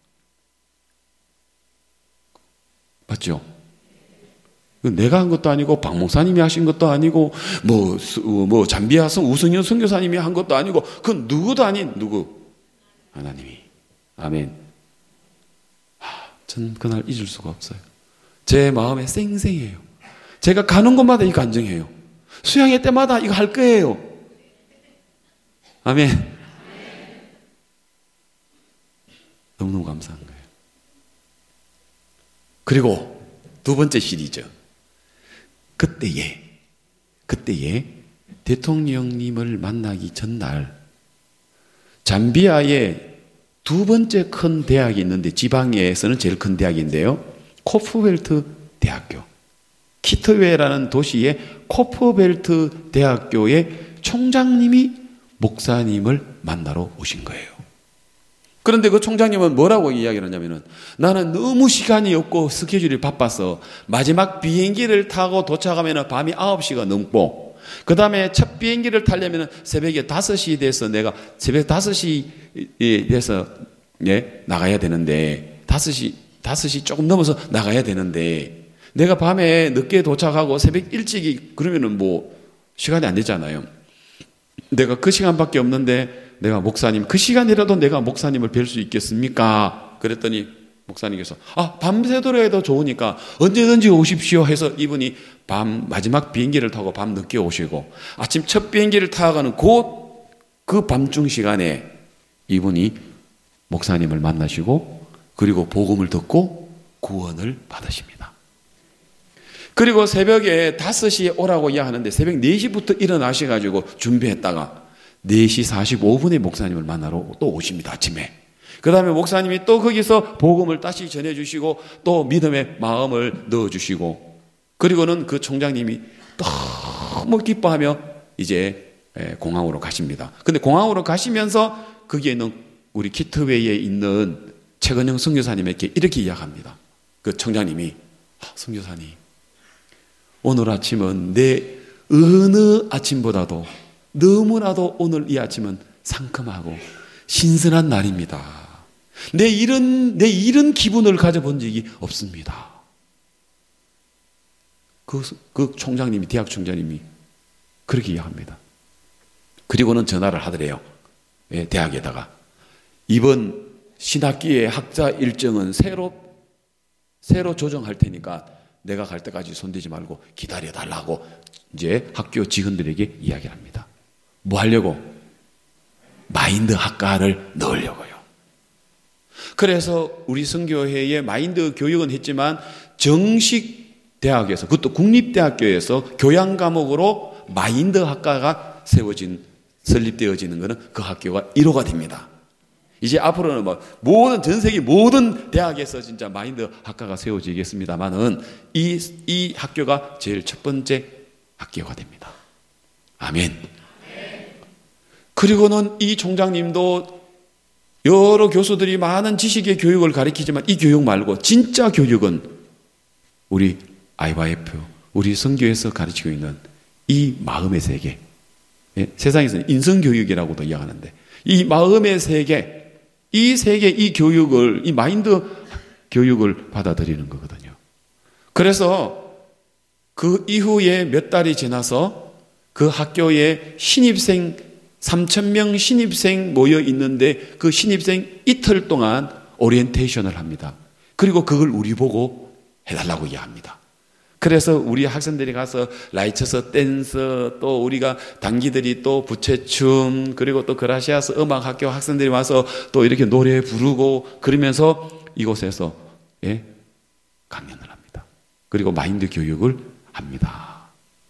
맞죠? 내가 한 것도 아니고 박 목사님이 하신 것도 아니고 뭐, 뭐 잠비아 우승현 선교사님이 한 것도 아니고 그건 누구도 아닌 누구? 하나님이. 아멘. 하, 저는 그날 잊을 수가 없어요. 제 마음에 쌩쌩해요. 제가 가는 곳마다 이 간증해요. 수양회 때마다 이거 할 거예요. 아멘. 너무너무 감사한 거예요. 그리고 두 번째 시리즈. 그때에, 그때에 대통령님을 만나기 전날 잠비아에 두 번째 큰 대학이 있는데 지방에서는 제일 큰 대학인데요. 코프벨트 대학교. 키트웨라는 도시의 코프벨트 대학교의 총장님이 목사님을 만나러 오신 거예요. 그런데 그 총장님은 뭐라고 이야기를 하냐면은 나는 너무 시간이 없고 스케줄이 바빠서 마지막 비행기를 타고 도착하면은 밤이 아홉 시가 넘고 그 다음에 첫 비행기를 타려면은 새벽에 다섯 시 돼서 내가 새벽 다섯 시에 돼서 예, 나가야 되는데 다섯 시, 다섯 시 조금 넘어서 나가야 되는데 내가 밤에 늦게 도착하고 새벽 일찍이 그러면은 뭐 시간이 안 되잖아요. 내가 그 시간밖에 없는데 내가 목사님 그 시간이라도 내가 목사님을 뵐 수 있겠습니까? 그랬더니 목사님께서 아 밤새도록 해도 좋으니까 언제든지 오십시오 해서 이분이 밤 마지막 비행기를 타고 밤 늦게 오시고 아침 첫 비행기를 타가는 곧 그 밤중 시간에 이분이 목사님을 만나시고 그리고 복음을 듣고 구원을 받으십니다. 그리고 새벽에 다섯 시에 오라고 이야기하는데 새벽 네 시부터 일어나셔가지고 준비했다가 네 시 사십오 분에 목사님을 만나러 또 오십니다. 아침에. 그 다음에 목사님이 또 거기서 복음을 다시 전해주시고 또 믿음의 마음을 넣어주시고 그리고는 그 총장님이 너무 기뻐하며 이제 공항으로 가십니다. 근데 공항으로 가시면서 거기에 있는 우리 키트웨이에 있는 최건영 선교사님에게 이렇게 이야기합니다. 그 총장님이 선교사님 오늘 아침은 내 어느 아침보다도 너무나도 오늘 이 아침은 상큼하고 신선한 날입니다. 내 이런, 내 이런 기분을 가져본 적이 없습니다. 그, 그 총장님이, 대학 총장님이 그렇게 이야기합니다. 그리고는 전화를 하더래요. 예, 대학에다가. 이번 신학기의 학자 일정은 새로, 새로 조정할 테니까 내가 갈 때까지 손대지 말고 기다려달라고 이제 학교 직원들에게 이야기를 합니다. 뭐 하려고? 마인드 학과를 넣으려고요. 그래서 우리 선교회에 마인드 교육은 했지만 정식 대학에서 그것도 국립대학교에서 교양 과목으로 마인드 학과가 세워진 설립되어지는 것은 그 학교가 일 호가 됩니다. 이제 앞으로는 뭐 모든 전 세계 모든 대학에서 진짜 마인드 학과가 세워지겠습니다만은 이, 이 학교가 제일 첫 번째 학교가 됩니다. 아멘. 그리고는 이 총장님도 여러 교수들이 많은 지식의 교육을 가르치지만 이 교육 말고 진짜 교육은 우리 아이와이에프, 우리 선교에서 가르치고 있는 이 마음의 세계, 예, 세상에서는 인성교육이라고도 이야기하는데 이 마음의 세계, 이 세계, 이 교육을, 이 마인드 교육을 받아들이는 거거든요. 그래서 그 이후에 몇 달이 지나서 그 학교에 신입생 삼천 명 신입생 모여 있는데 그 신입생 이틀 동안 오리엔테이션을 합니다. 그리고 그걸 우리 보고 해달라고 이야기합니다. 그래서 우리 학생들이 가서 라이처스 댄스, 또 우리가 단기들이 또 부채춤, 그리고 또 그라시아스 음악학교 학생들이 와서 또 이렇게 노래 부르고 그러면서 이곳에서 예, 강연을 합니다. 그리고 마인드 교육을 합니다.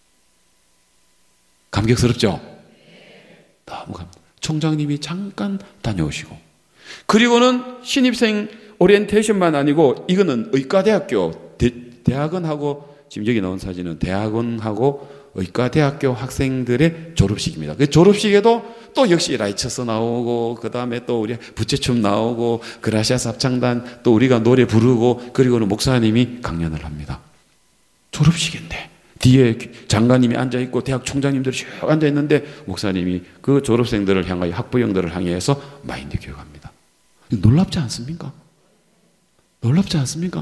감격스럽죠? 너무 감. 총장님이 잠깐 다녀오시고, 그리고는 신입생 오리엔테이션만 아니고 이거는 의과대학교 대, 대학원하고 지금 여기 나온 사진은 대학원하고 의과대학교 학생들의 졸업식입니다. 그 졸업식에도 또 역시 라이처스 나오고, 그 다음에 또 우리 부채춤 나오고, 그라시아스 합창단, 또 우리가 노래 부르고, 그리고는 목사님이 강연을 합니다. 졸업식인데 뒤에 장관님이 앉아있고 대학 총장님들이 쭉 앉아있는데 목사님이 그 졸업생들을 향하여, 학부형들을 향해서 마인드 교육합니다. 놀랍지 않습니까? 놀랍지 않습니까?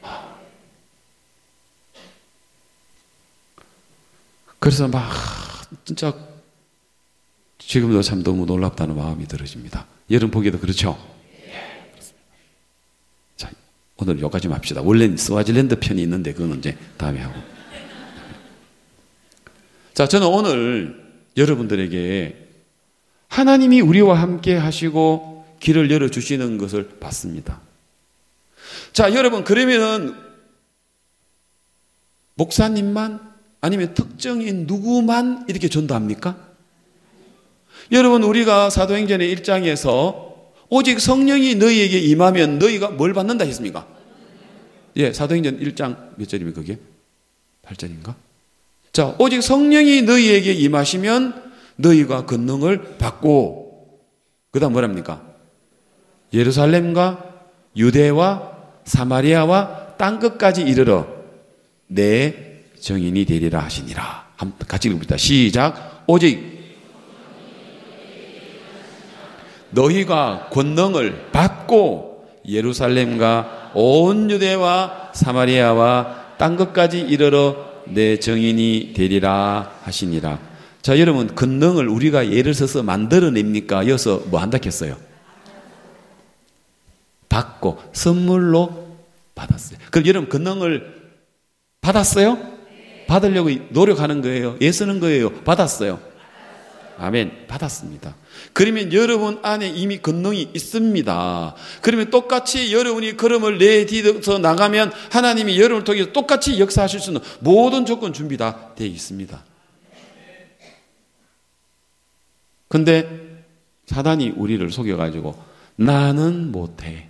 그래서 막 진짜 지금도 참 너무 놀랍다는 마음이 들어집니다. 여러분 보기에도 그렇죠? 예, 그렇습니다. 자, 오늘 여기까지만 합시다. 원래는 스와질랜드 편이 있는데 그건 이제 다음에 하고. 자, 저는 오늘 여러분들에게 하나님이 우리와 함께 하시고 길을 열어주시는 것을 봤습니다. 자, 여러분, 그러면은 목사님만 아니면 특정인 누구만 이렇게 전도합니까? 여러분, 우리가 사도행전의 일 장에서 오직 성령이 너희에게 임하면 너희가 뭘 받는다 했습니까? 예, 사도행전 일 장 몇 절입니까 그게? 팔 절인가? 자, 오직 성령이 너희에게 임하시면 너희가 권능을 받고, 그 다음 뭐랍니까? 예루살렘과 유대와 사마리아와 땅끝까지 이르러 내 정인이 되리라 하시니라. 같이 읽읍니다. 시작. 오직 너희가 권능을 받고 예루살렘과 온 유대와 사마리아와 땅끝까지 이르러 내 정인이 되리라 하시니라. 자, 여러분, 권능을 우리가 예를 써서 만들어냅니까? 여기서 뭐 한다 했어요? 받고 선물로 받았어요. 그럼 여러분 권능을 받았어요? 받으려고 노력하는 거예요? 애쓰는 거예요? 받았어요? 아멘. 받았습니다. 그러면 여러분 안에 이미 권능이 있습니다. 그러면 똑같이 여러분이 걸음을 내딛어서 나가면 하나님이 여러분을 통해서 똑같이 역사하실 수 있는 모든 조건 준비 다 되어 있습니다. 근데 사단이 우리를 속여가지고 나는 못해.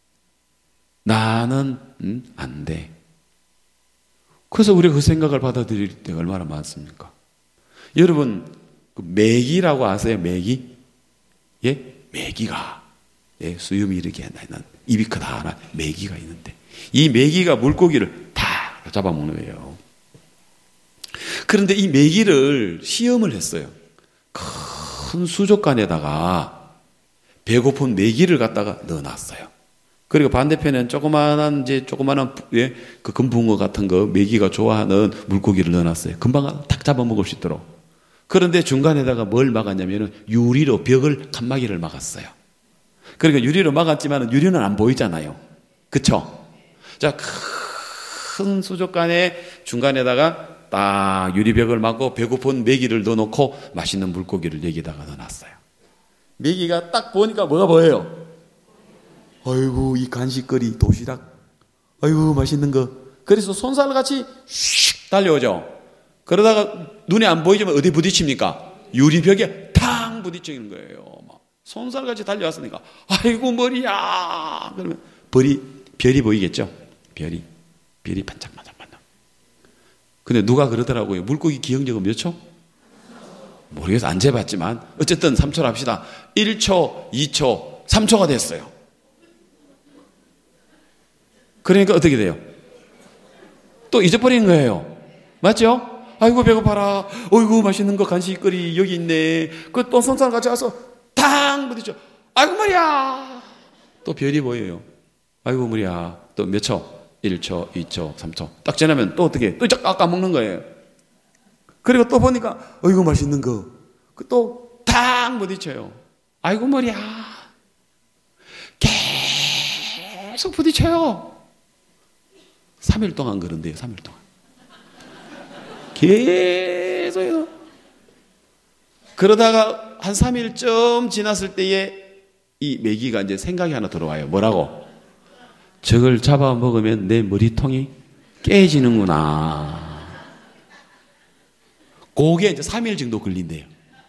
나는 음, 안 돼. 그래서 우리가 그 생각을 받아들일 때가 얼마나 많습니까? 여러분, 그 메기라고 아세요? 메기? 예? 메기가. 예, 수염이 이렇게 난 입이 크다. 메기가 있는데 이 메기가 물고기를 다 잡아먹는 거예요. 그런데 이 메기를 시험을 했어요. 큰 수족관에다가 배고픈 메기를 갖다가 넣어놨어요. 그리고 반대편에는 조그마한, 이제 조그마한, 예, 그 금붕어 같은 거, 메기가 좋아하는 물고기를 넣어놨어요. 금방 탁 잡아먹을 수 있도록. 그런데 중간에다가 뭘 막았냐면은 유리로 벽을, 칸막이를 막았어요. 그러니까 유리로 막았지만 유리는 안 보이잖아요. 그쵸? 자, 큰 수족관에 중간에다가 딱 유리벽을 막고 배고픈 메기를 넣어놓고 맛있는 물고기를 여기다가 넣어놨어요. 메기가 딱 보니까 뭐가 보여요? 아이고, 이 간식거리, 도시락. 아이고, 맛있는 거. 그래서 손살같이 슉 달려오죠. 그러다가 눈에 안 보이지만 어디 부딪힙니까? 유리벽에 탕 부딪히는 거예요. 막 손살같이 달려왔으니까 아이고, 머리야. 그러면 별이, 별이 보이겠죠? 별이. 별이 반짝반짝반짝. 근데 누가 그러더라고요. 물고기 기억력은 몇 초? 모르겠어. 안 재봤지만 어쨌든 삼 초로 합시다. 일 초, 이 초, 삼 초가 됐어요. 그러니까 어떻게 돼요? 또 잊어버린 거예요. 맞죠? 아이고 배고파라. 어이구 맛있는 거 간식거리 여기 있네. 그 또 손사람 같이 와서 탕 부딪혀. 아이고 머리야. 또 별이 보여요. 아이고 머리야. 또 몇 초? 일 초, 이 초, 삼 초. 딱 지나면 또 어떻게? 또 아까 먹는 거예요. 그리고 또 보니까 어이구 맛있는 거. 또 탕 부딪혀요. 아이고 머리야. 계속 부딪혀요. 삼 일 동안 그런데요. 삼 일 동안. 계속해서. 그러다가 한 삼 일쯤 지났을 때에 이 메기가 이제 생각이 하나 들어와요. 뭐라고? 저걸 잡아먹으면 내 머리통이 깨지는구나. 그게 이제 삼 일 정도 걸린대요.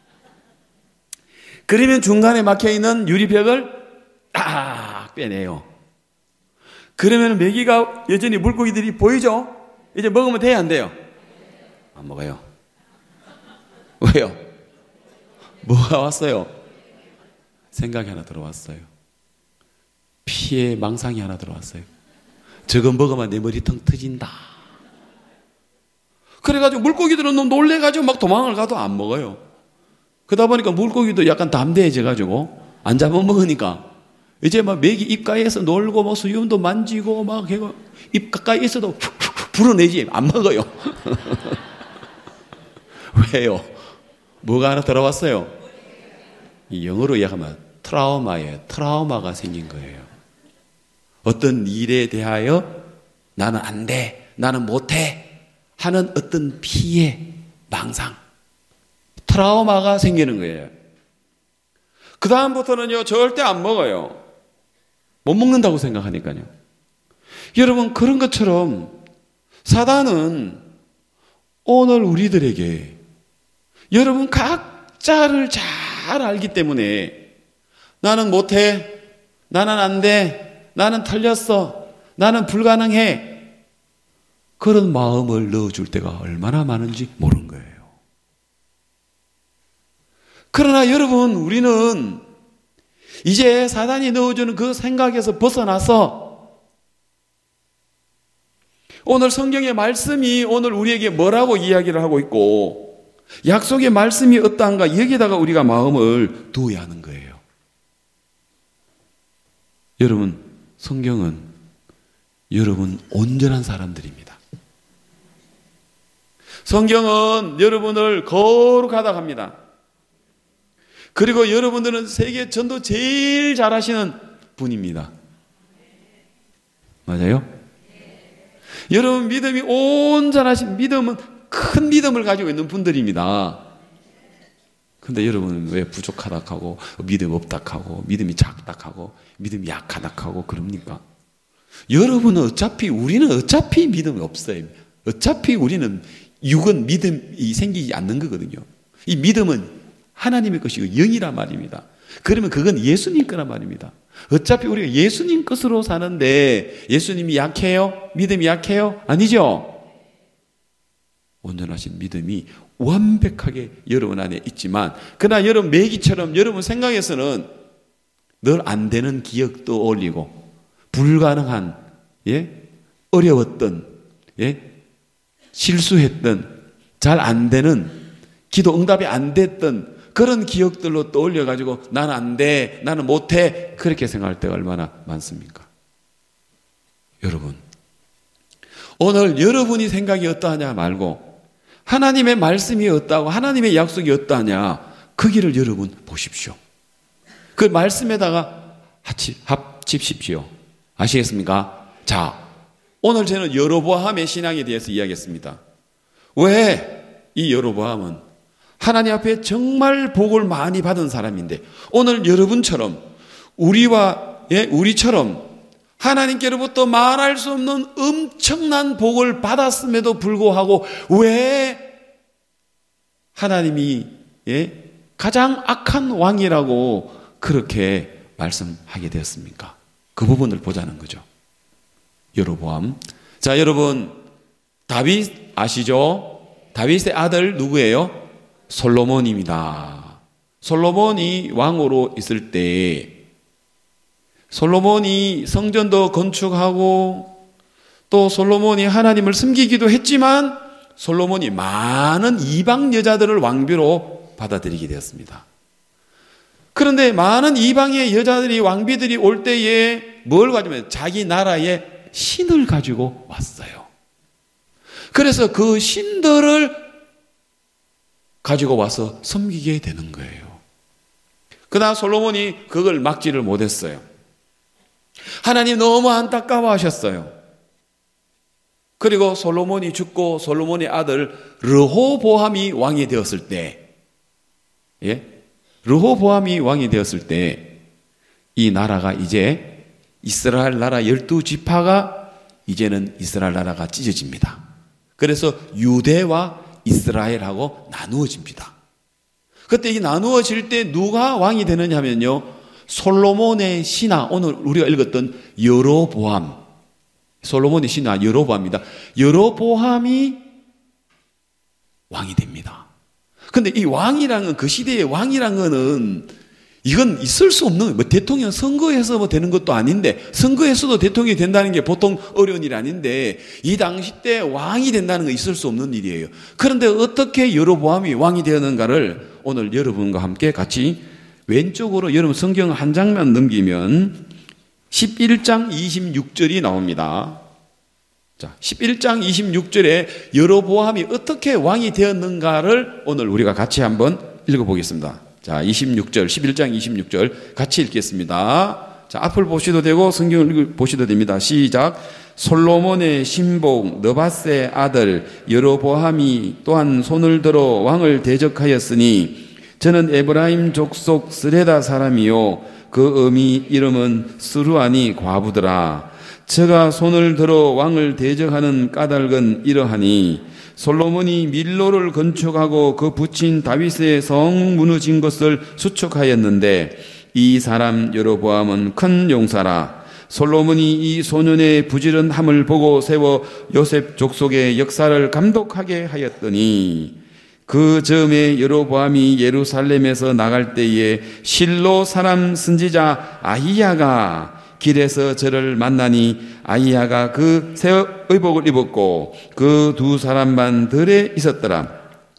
그러면 중간에 막혀있는 유리벽을 딱 빼내요. 그러면 메기가 여전히 물고기들이 보이죠? 이제 먹으면 돼야 안 돼요? 안 먹어요. 왜요? 뭐가 왔어요? 생각이 하나 들어왔어요. 피해 망상이 하나 들어왔어요. 저거 먹으면 내 머리통 터진다. 그래가지고 물고기들은 너무 놀래가지고 막 도망을 가도 안 먹어요. 그러다 보니까 물고기도 약간 담대해져가지고 안 잡아먹으니까 이제 막 메기 입가에서 놀고 막 수염도 만지고 막 해고 입 가까이 있어도 훅훅 불어내지 안 먹어요. 왜요? 뭐가 하나 들어왔어요? 이 영어로 이야기하면 트라우마예요. 트라우마가 생긴 거예요. 어떤 일에 대하여 나는 안 돼, 나는 못해 하는 어떤 피해, 망상, 트라우마가 생기는 거예요. 그 다음부터는요 절대 안 먹어요. 못 먹는다고 생각하니까요. 여러분 그런 것처럼 사단은 오늘 우리들에게 여러분 각자를 잘 알기 때문에 나는 못해, 나는 안 돼, 나는 틀렸어, 나는 불가능해 그런 마음을 넣어줄 때가 얼마나 많은지 모르는 거예요. 그러나 여러분 우리는 이제 사단이 넣어주는 그 생각에서 벗어나서 오늘 성경의 말씀이 오늘 우리에게 뭐라고 이야기를 하고 있고 약속의 말씀이 어떠한가 여기다가 우리가 마음을 두어야 하는 거예요. 여러분 성경은 여러분 온전한 사람들입니다. 성경은 여러분을 거룩하다고 합니다. 그리고 여러분들은 세계 전도 제일 잘하시는 분입니다. 맞아요? 여러분 믿음이 온전하신 믿음은 큰 믿음을 가지고 있는 분들입니다. 근데 여러분은 왜 부족하다 하고 믿음 없다 하고 믿음이 작다 하고 믿음이 약하다 하고 그럽니까? 여러분은 어차피 우리는 어차피 믿음이 없어요. 어차피 우리는 육은 믿음이 생기지 않는 거거든요. 이 믿음은 하나님의 것이고 영이란 말입니다. 그러면 그건 예수님 거란 말입니다. 어차피 우리가 예수님 것으로 사는데 예수님이 약해요? 믿음이 약해요? 아니죠? 온전하신 믿음이 완벽하게 여러분 안에 있지만 그러나 여러분 매기처럼 여러분 생각에서는 늘 안 되는 기억도 올리고 불가능한 예? 어려웠던 예? 실수했던 잘 안 되는 기도 응답이 안 됐던 그런 기억들로 떠올려가지고 나는 안 돼, 나는 못해 그렇게 생각할 때가 얼마나 많습니까? 여러분 오늘 여러분이 생각이 어떠하냐 말고 하나님의 말씀이 어떠하고 하나님의 약속이 어떠하냐 그 길을 여러분 보십시오. 그 말씀에다가 합칩시오. 아시겠습니까? 자, 오늘 저는 여로보암의 신앙에 대해서 이야기했습니다. 왜 이 여로보암은 하나님 앞에 정말 복을 많이 받은 사람인데 오늘 여러분처럼 우리와 예, 우리처럼 하나님께로부터 말할 수 없는 엄청난 복을 받았음에도 불구하고 왜 하나님이 예, 가장 악한 왕이라고 그렇게 말씀하게 되었습니까? 그 부분을 보자는 거죠. 여로보암. 자, 여러분 다윗 아시죠? 다윗의 아들 누구예요? 솔로몬입니다. 솔로몬이 왕으로 있을 때 솔로몬이 성전도 건축하고 또 솔로몬이 하나님을 섬기기도 했지만 솔로몬이 많은 이방 여자들을 왕비로 받아들이게 되었습니다. 그런데 많은 이방의 여자들이, 왕비들이 올 때에 뭘 가지고, 자기 나라의 신을 가지고 왔어요. 그래서 그 신들을 가지고 와서 섬기게 되는 거예요. 그러나 솔로몬이 그걸 막지를 못했어요. 하나님 너무 안타까워하셨어요. 그리고 솔로몬이 죽고 솔로몬의 아들 르호보암이 왕이 되었을 때, 예? 르호보암이 왕이 되었을 때 이 나라가 이제 이스라엘 나라 열두 지파가 이제는 이스라엘 나라가 찢어집니다. 그래서 유대와 이스라엘하고 나누어집니다. 그때 이 나누어질 때 누가 왕이 되느냐 하면요, 솔로몬의 신하, 오늘 우리가 읽었던 여로보암, 솔로몬의 신하 여로보암입니다. 여로보암이 왕이 됩니다. 근데 이 왕이랑은, 그 시대의 왕이란 거는 이건 있을 수 없는, 뭐 대통령 선거해서 뭐 되는 것도 아닌데, 선거에서도 대통령이 된다는 게 보통 어려운 일이 아닌데, 이 당시 때 왕이 된다는 건 있을 수 없는 일이에요. 그런데 어떻게 여로보암이 왕이 되었는가를 오늘 여러분과 함께 같이 왼쪽으로 여러분 성경 한 장만 넘기면 십일 장 이십육 절이 나옵니다. 자, 십일 장 이십육 절에 여로보암이 어떻게 왕이 되었는가를 오늘 우리가 같이 한번 읽어보겠습니다. 자, 이십육 절, 십일 장 이십육 절 같이 읽겠습니다. 자, 앞을 보셔도 되고 성경을 보셔도 됩니다. 시작. 솔로몬의 신복 느밧의 아들 여로보암이 또한 손을 들어 왕을 대적하였으니 저는 에브라임 족속 스레다 사람이요 그 어미 이름은 스루아니 과부더라. 저가 손을 들어 왕을 대적하는 까닭은 이러하니 솔로몬이 밀로를 건축하고 그 붙인 다윗의 성 무너진 것을 수축하였는데 이 사람 여로보암은 큰 용사라. 솔로몬이 이 소년의 부지런함을 보고 세워 요셉 족속의 역사를 감독하게 하였더니 그 즈음에 여로보암이 예루살렘에서 나갈 때에 실로 사람 선지자 아히야가 길에서 저를 만나니 아히야가 그 새 의복을 입었고 그 두 사람만 들에 있었더라.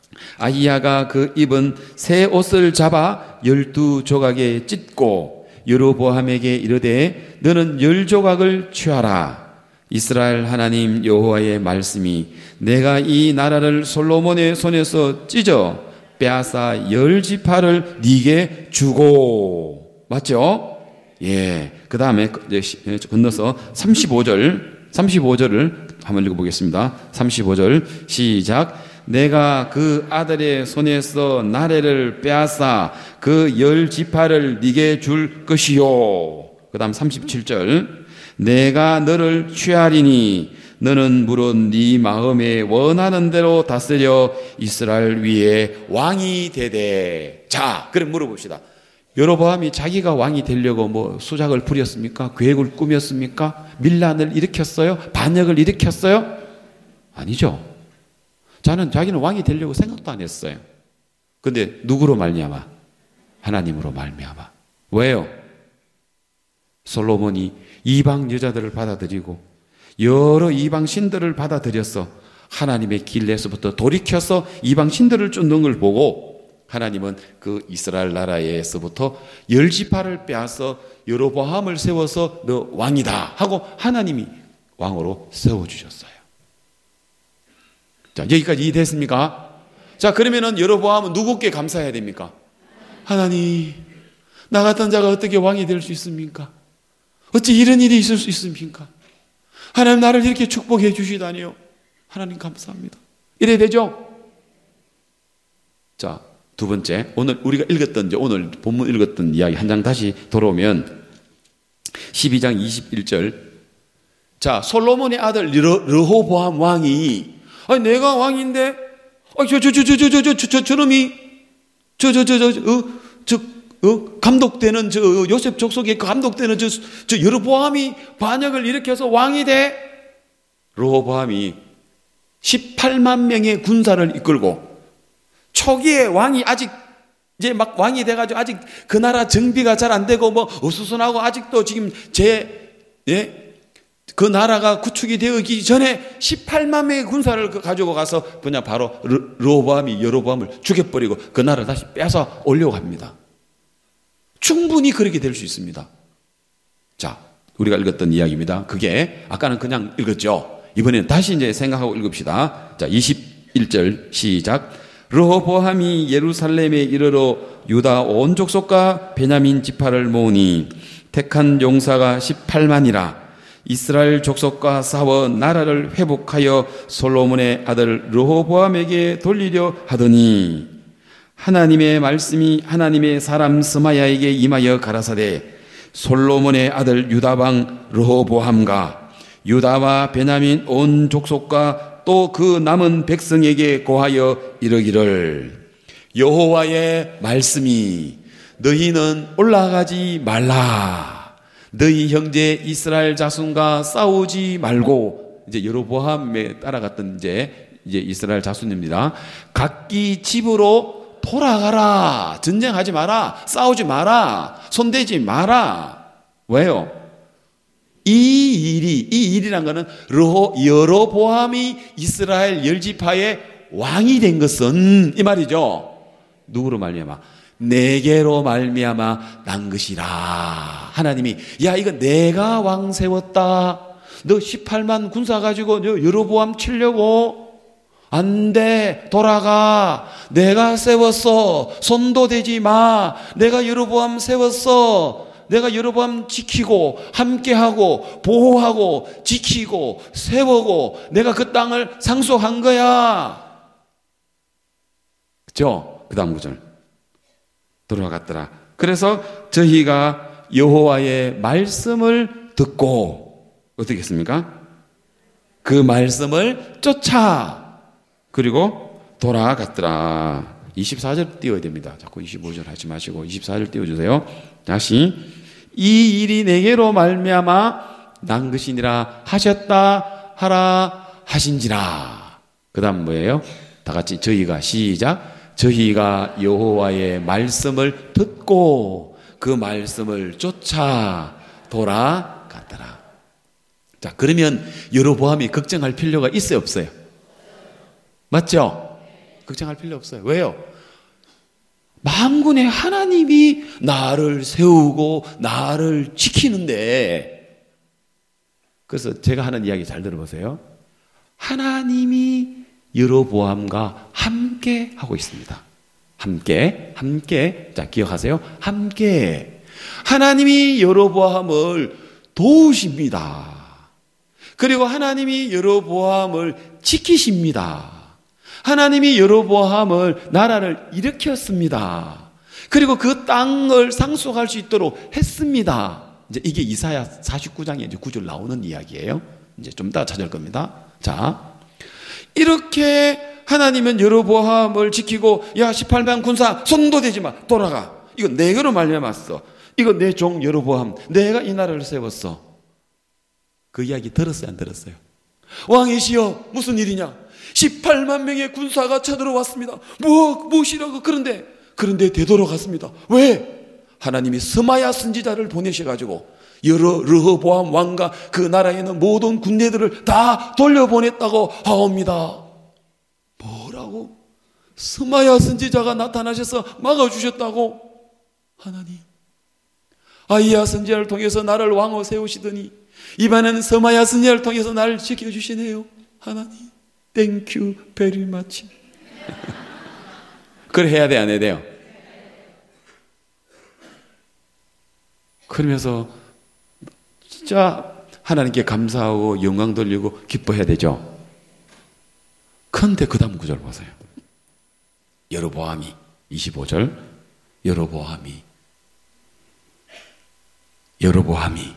아히야가 그 입은 새 옷을 잡아 열두 조각에 찢고 여로보암에게 이르되 너는 열 조각을 취하라. 이스라엘 하나님 여호와의 말씀이 내가 이 나라를 솔로몬의 손에서 찢어 빼앗아 열 지파를 네게 주고. 맞죠? 예. 그 다음에 건너서 삼십오 절, 삼십오 절을 한번 읽어보겠습니다. 삼십오 절 시작. 내가 그 아들의 손에서 나래를 빼앗아 그 열 지파를 네게 줄 것이요. 그 다음 삼십칠 절. 내가 너를 취하리니 너는 물론 네 마음에 원하는 대로 다스려 이스라엘 위에 왕이 되되. 자, 그럼 물어봅시다. 여로보암이 자기가 왕이 되려고 뭐 수작을 부렸습니까? 계획을 꾸몄습니까? 밀란을 일으켰어요? 반역을 일으켰어요? 아니죠. 자는 자기는 왕이 되려고 생각도 안 했어요. 근데 누구로 말미암아? 하나님으로 말미암아. 왜요? 솔로몬이 이방 여자들을 받아들이고 여러 이방 신들을 받아들여서 하나님의 길에서부터 돌이켜서 이방 신들을 쫓는 걸 보고 하나님은 그 이스라엘 나라에서부터 열 지파를 빼앗아 여로보암을 세워서 너 왕이다 하고 하나님이 왕으로 세워주셨어요. 자, 여기까지 이해됐습니까? 자, 그러면은 여로보암은 누구께 감사해야 됩니까? 하나님, 나 같은 자가 어떻게 왕이 될 수 있습니까? 어찌 이런 일이 있을 수 있습니까? 하나님 나를 이렇게 축복해 주시다니요. 하나님 감사합니다. 이래야 되죠? 자, 두 번째, 오늘 우리가 읽었던, 오늘 본문 읽었던 이야기 한 장 다시 돌아오면 십이 장 이십일 절. 자, 솔로몬의 아들 르호보암 왕이, 아니, 내가 왕인데, 아, 저, 저, 저, 저, 저, 저, 저, 저, 저, 저놈이, 저, 저, 저, 저, 어, 저, 어, 감독되는 저 요셉 족속에 감독되는 저, 저 여로보암이 반역을 일으켜서 왕이 돼. 르호보암이 십팔만 명의 군사를 이끌고 초기에 왕이 아직 이제 막 왕이 돼가지고 아직 그 나라 정비가 잘 안 되고 뭐 어수선하고 아직도 지금 제, 예? 그 나라가 구축이 되기 전에 십팔만 명의 군사를 가지고 가서 그냥 바로 르호보암이 여로보암을 죽여버리고 그 나라를 다시 빼서 오려고 합니다. 충분히 그렇게 될 수 있습니다. 자, 우리가 읽었던 이야기입니다. 그게 아까는 그냥 읽었죠. 이번에는 다시 이제 생각하고 읽읍시다. 자, 이십일 절 시작. 르호보암이 예루살렘에 이르러 유다 온 족속과 베냐민 지파를 모으니 택한 용사가 십팔만이라. 이스라엘 족속과 싸워 나라를 회복하여 솔로몬의 아들 르호보암에게 돌리려 하더니 하나님의 말씀이 하나님의 사람 스마야에게 임하여 가라사대 솔로몬의 아들 유다왕 르호보암과 유다와 베냐민 온 족속과 또 그 남은 백성에게 고하여 이르기를 여호와의 말씀이 너희는 올라가지 말라. 너희 형제 이스라엘 자손과 싸우지 말고, 이제 여로보암에 따라갔던 이제 이제 이스라엘 자손입니다. 각기 집으로 돌아가라. 전쟁하지 마라. 싸우지 마라. 손대지 마라. 왜요? 이 일이 이 일이란 거는 여로보암이 이스라엘 열 지파의 왕이 된 것은 이 말이죠. 누구로 말미암아? 내게로 말미암아 난 것이라. 하나님이 야 이거 내가 왕 세웠다. 너 십팔만 군사 가지고 너 여로보암 치려고? 안 돼. 돌아가. 내가 세웠어. 손도 대지 마. 내가 여로보암 세웠어. 내가 여로보암 지키고 함께하고 보호하고 지키고 세우고 내가 그 땅을 상속한 거야. 그렇죠? 그 다음 구절 돌아갔더라. 그래서 저희가 여호와의 말씀을 듣고 어떻게 했습니까? 그 말씀을 쫓아 그리고 돌아갔더라. 이십사 절 띄워야 됩니다. 자꾸 이십오 절 하지 마시고 이십사 절 띄워주세요. 다시 이 일이 내게로 말미암아 난 것이니라 하셨다 하라 하신지라. 그 다음 뭐예요? 다 같이 저희가 시작. 저희가 여호와의 말씀을 듣고 그 말씀을 쫓아 돌아갔더라. 자, 그러면 여로보암이 걱정할 필요가 있어요, 없어요? 맞죠? 걱정할 필요 없어요. 왜요? 만군의 하나님이 나를 세우고 나를 지키는데, 그래서 제가 하는 이야기 잘 들어보세요. 하나님이 여로보암과 함께 하고 있습니다. 함께, 함께. 자, 기억하세요. 함께. 하나님이 여로보암을 도우십니다. 그리고 하나님이 여로보암을 지키십니다. 하나님이 여로보암을 나라를 일으켰습니다. 그리고 그 땅을 상속할 수 있도록 했습니다. 이제 이게 이사야 사십구 장에 이제 구 절 나오는 이야기예요. 이제 좀 이따 찾을 겁니다. 자, 이렇게 하나님은 여로보암을 지키고 야 십팔만 군사 손도 대지 마. 돌아가. 이거 내게로 말려놨어. 이거 내 종 여로보암. 내가 이 나라를 세웠어. 그 이야기 들었어요, 안 들었어요? 왕이시여 무슨 일이냐? 십팔만 명의 군사가 쳐들어왔습니다. 뭐, 무엇이라고? 그런데, 그런데 되돌아갔습니다. 왜? 하나님이 스마야 선지자를 보내셔가지고, 여러 르호보암 왕과 그 나라에 있는 모든 군대들을 다 돌려보냈다고 하옵니다. 뭐라고? 스마야 선지자가 나타나셔서 막아주셨다고? 하나님. 아이야 선지자를 통해서 나를 왕으로 세우시더니, 이번에는 스마야 선지자를 통해서 나를 지켜주시네요. 하나님. Thank you very much. 그걸 해야 돼, 안 해야 돼요? 그러면서 진짜 하나님께 감사하고 영광 돌리고 기뻐해야 되죠. 그런데 그 다음 구절 보세요. 여로보암이 이십오 절 여로보암이 여로보암이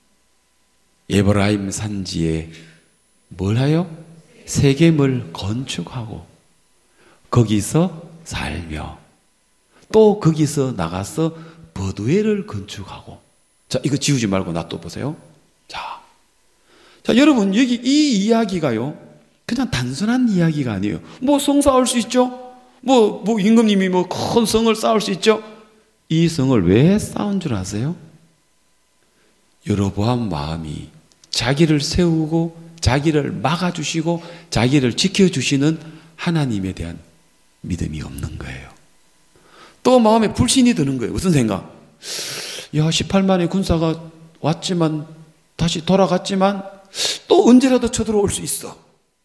에브라임 산지에 뭘 하여? 세겜을 건축하고 거기서 살며 또 거기서 나가서 버두엘을 건축하고. 자, 이거 지우지 말고 놔둬 보세요. 자, 자 여러분 여기 이 이야기가요 그냥 단순한 이야기가 아니에요. 뭐 성 쌓을 수 있죠. 뭐, 뭐 임금님이 뭐 큰 성을 쌓을 수 있죠. 이 성을 왜 쌓은 줄 아세요? 여로보암 마음이 자기를 세우고 자기를 막아주시고 자기를 지켜주시는 하나님에 대한 믿음이 없는 거예요. 또 마음에 불신이 드는 거예요. 무슨 생각? 야, 십팔만의 군사가 왔지만 다시 돌아갔지만 또 언제라도 쳐들어올 수 있어.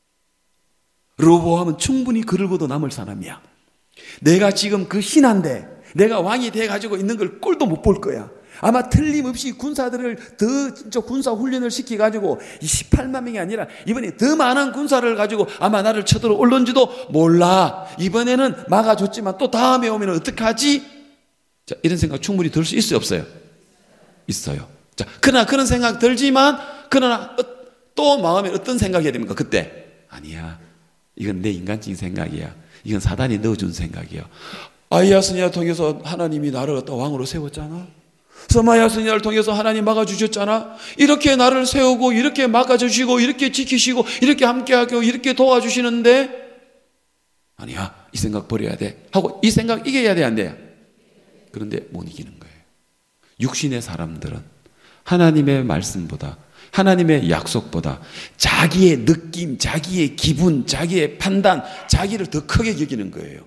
르호보암은 충분히 그를 보도 남을 사람이야. 내가 지금 그 신한데 내가 왕이 돼가지고 있는 걸 꼴도 못 볼 거야. 아마 틀림없이 군사들을 더 진짜 군사 훈련을 시켜가지고 이 십팔만 명이 아니라 이번에 더 많은 군사를 가지고 아마 나를 쳐들어올는지도 몰라. 이번에는 막아줬지만 또 다음에 오면 어떡하지? 자, 이런 생각 충분히 들 수 있어요, 없어요? 있어요. 자, 그러나 그런 생각 들지만 그러나 또 마음에 어떤 생각이 해야 됩니까? 그때 아니야, 이건 내 인간적인 생각이야. 이건 사단이 넣어준 생각이야. 아이야 선지자를 통해서 하나님이 나를 갖다 왕으로 세웠잖아. 서마야 선지자를 통해서 하나님 막아주셨잖아. 이렇게 나를 세우고 이렇게 막아주시고 이렇게 지키시고 이렇게 함께하고 이렇게 도와주시는데 아니야, 이 생각 버려야 돼 하고 이 생각 이겨야 돼, 안 돼요? 그런데 못 이기는 거예요. 육신의 사람들은 하나님의 말씀보다 하나님의 약속보다 자기의 느낌, 자기의 기분, 자기의 판단, 자기를 더 크게 여기는 거예요.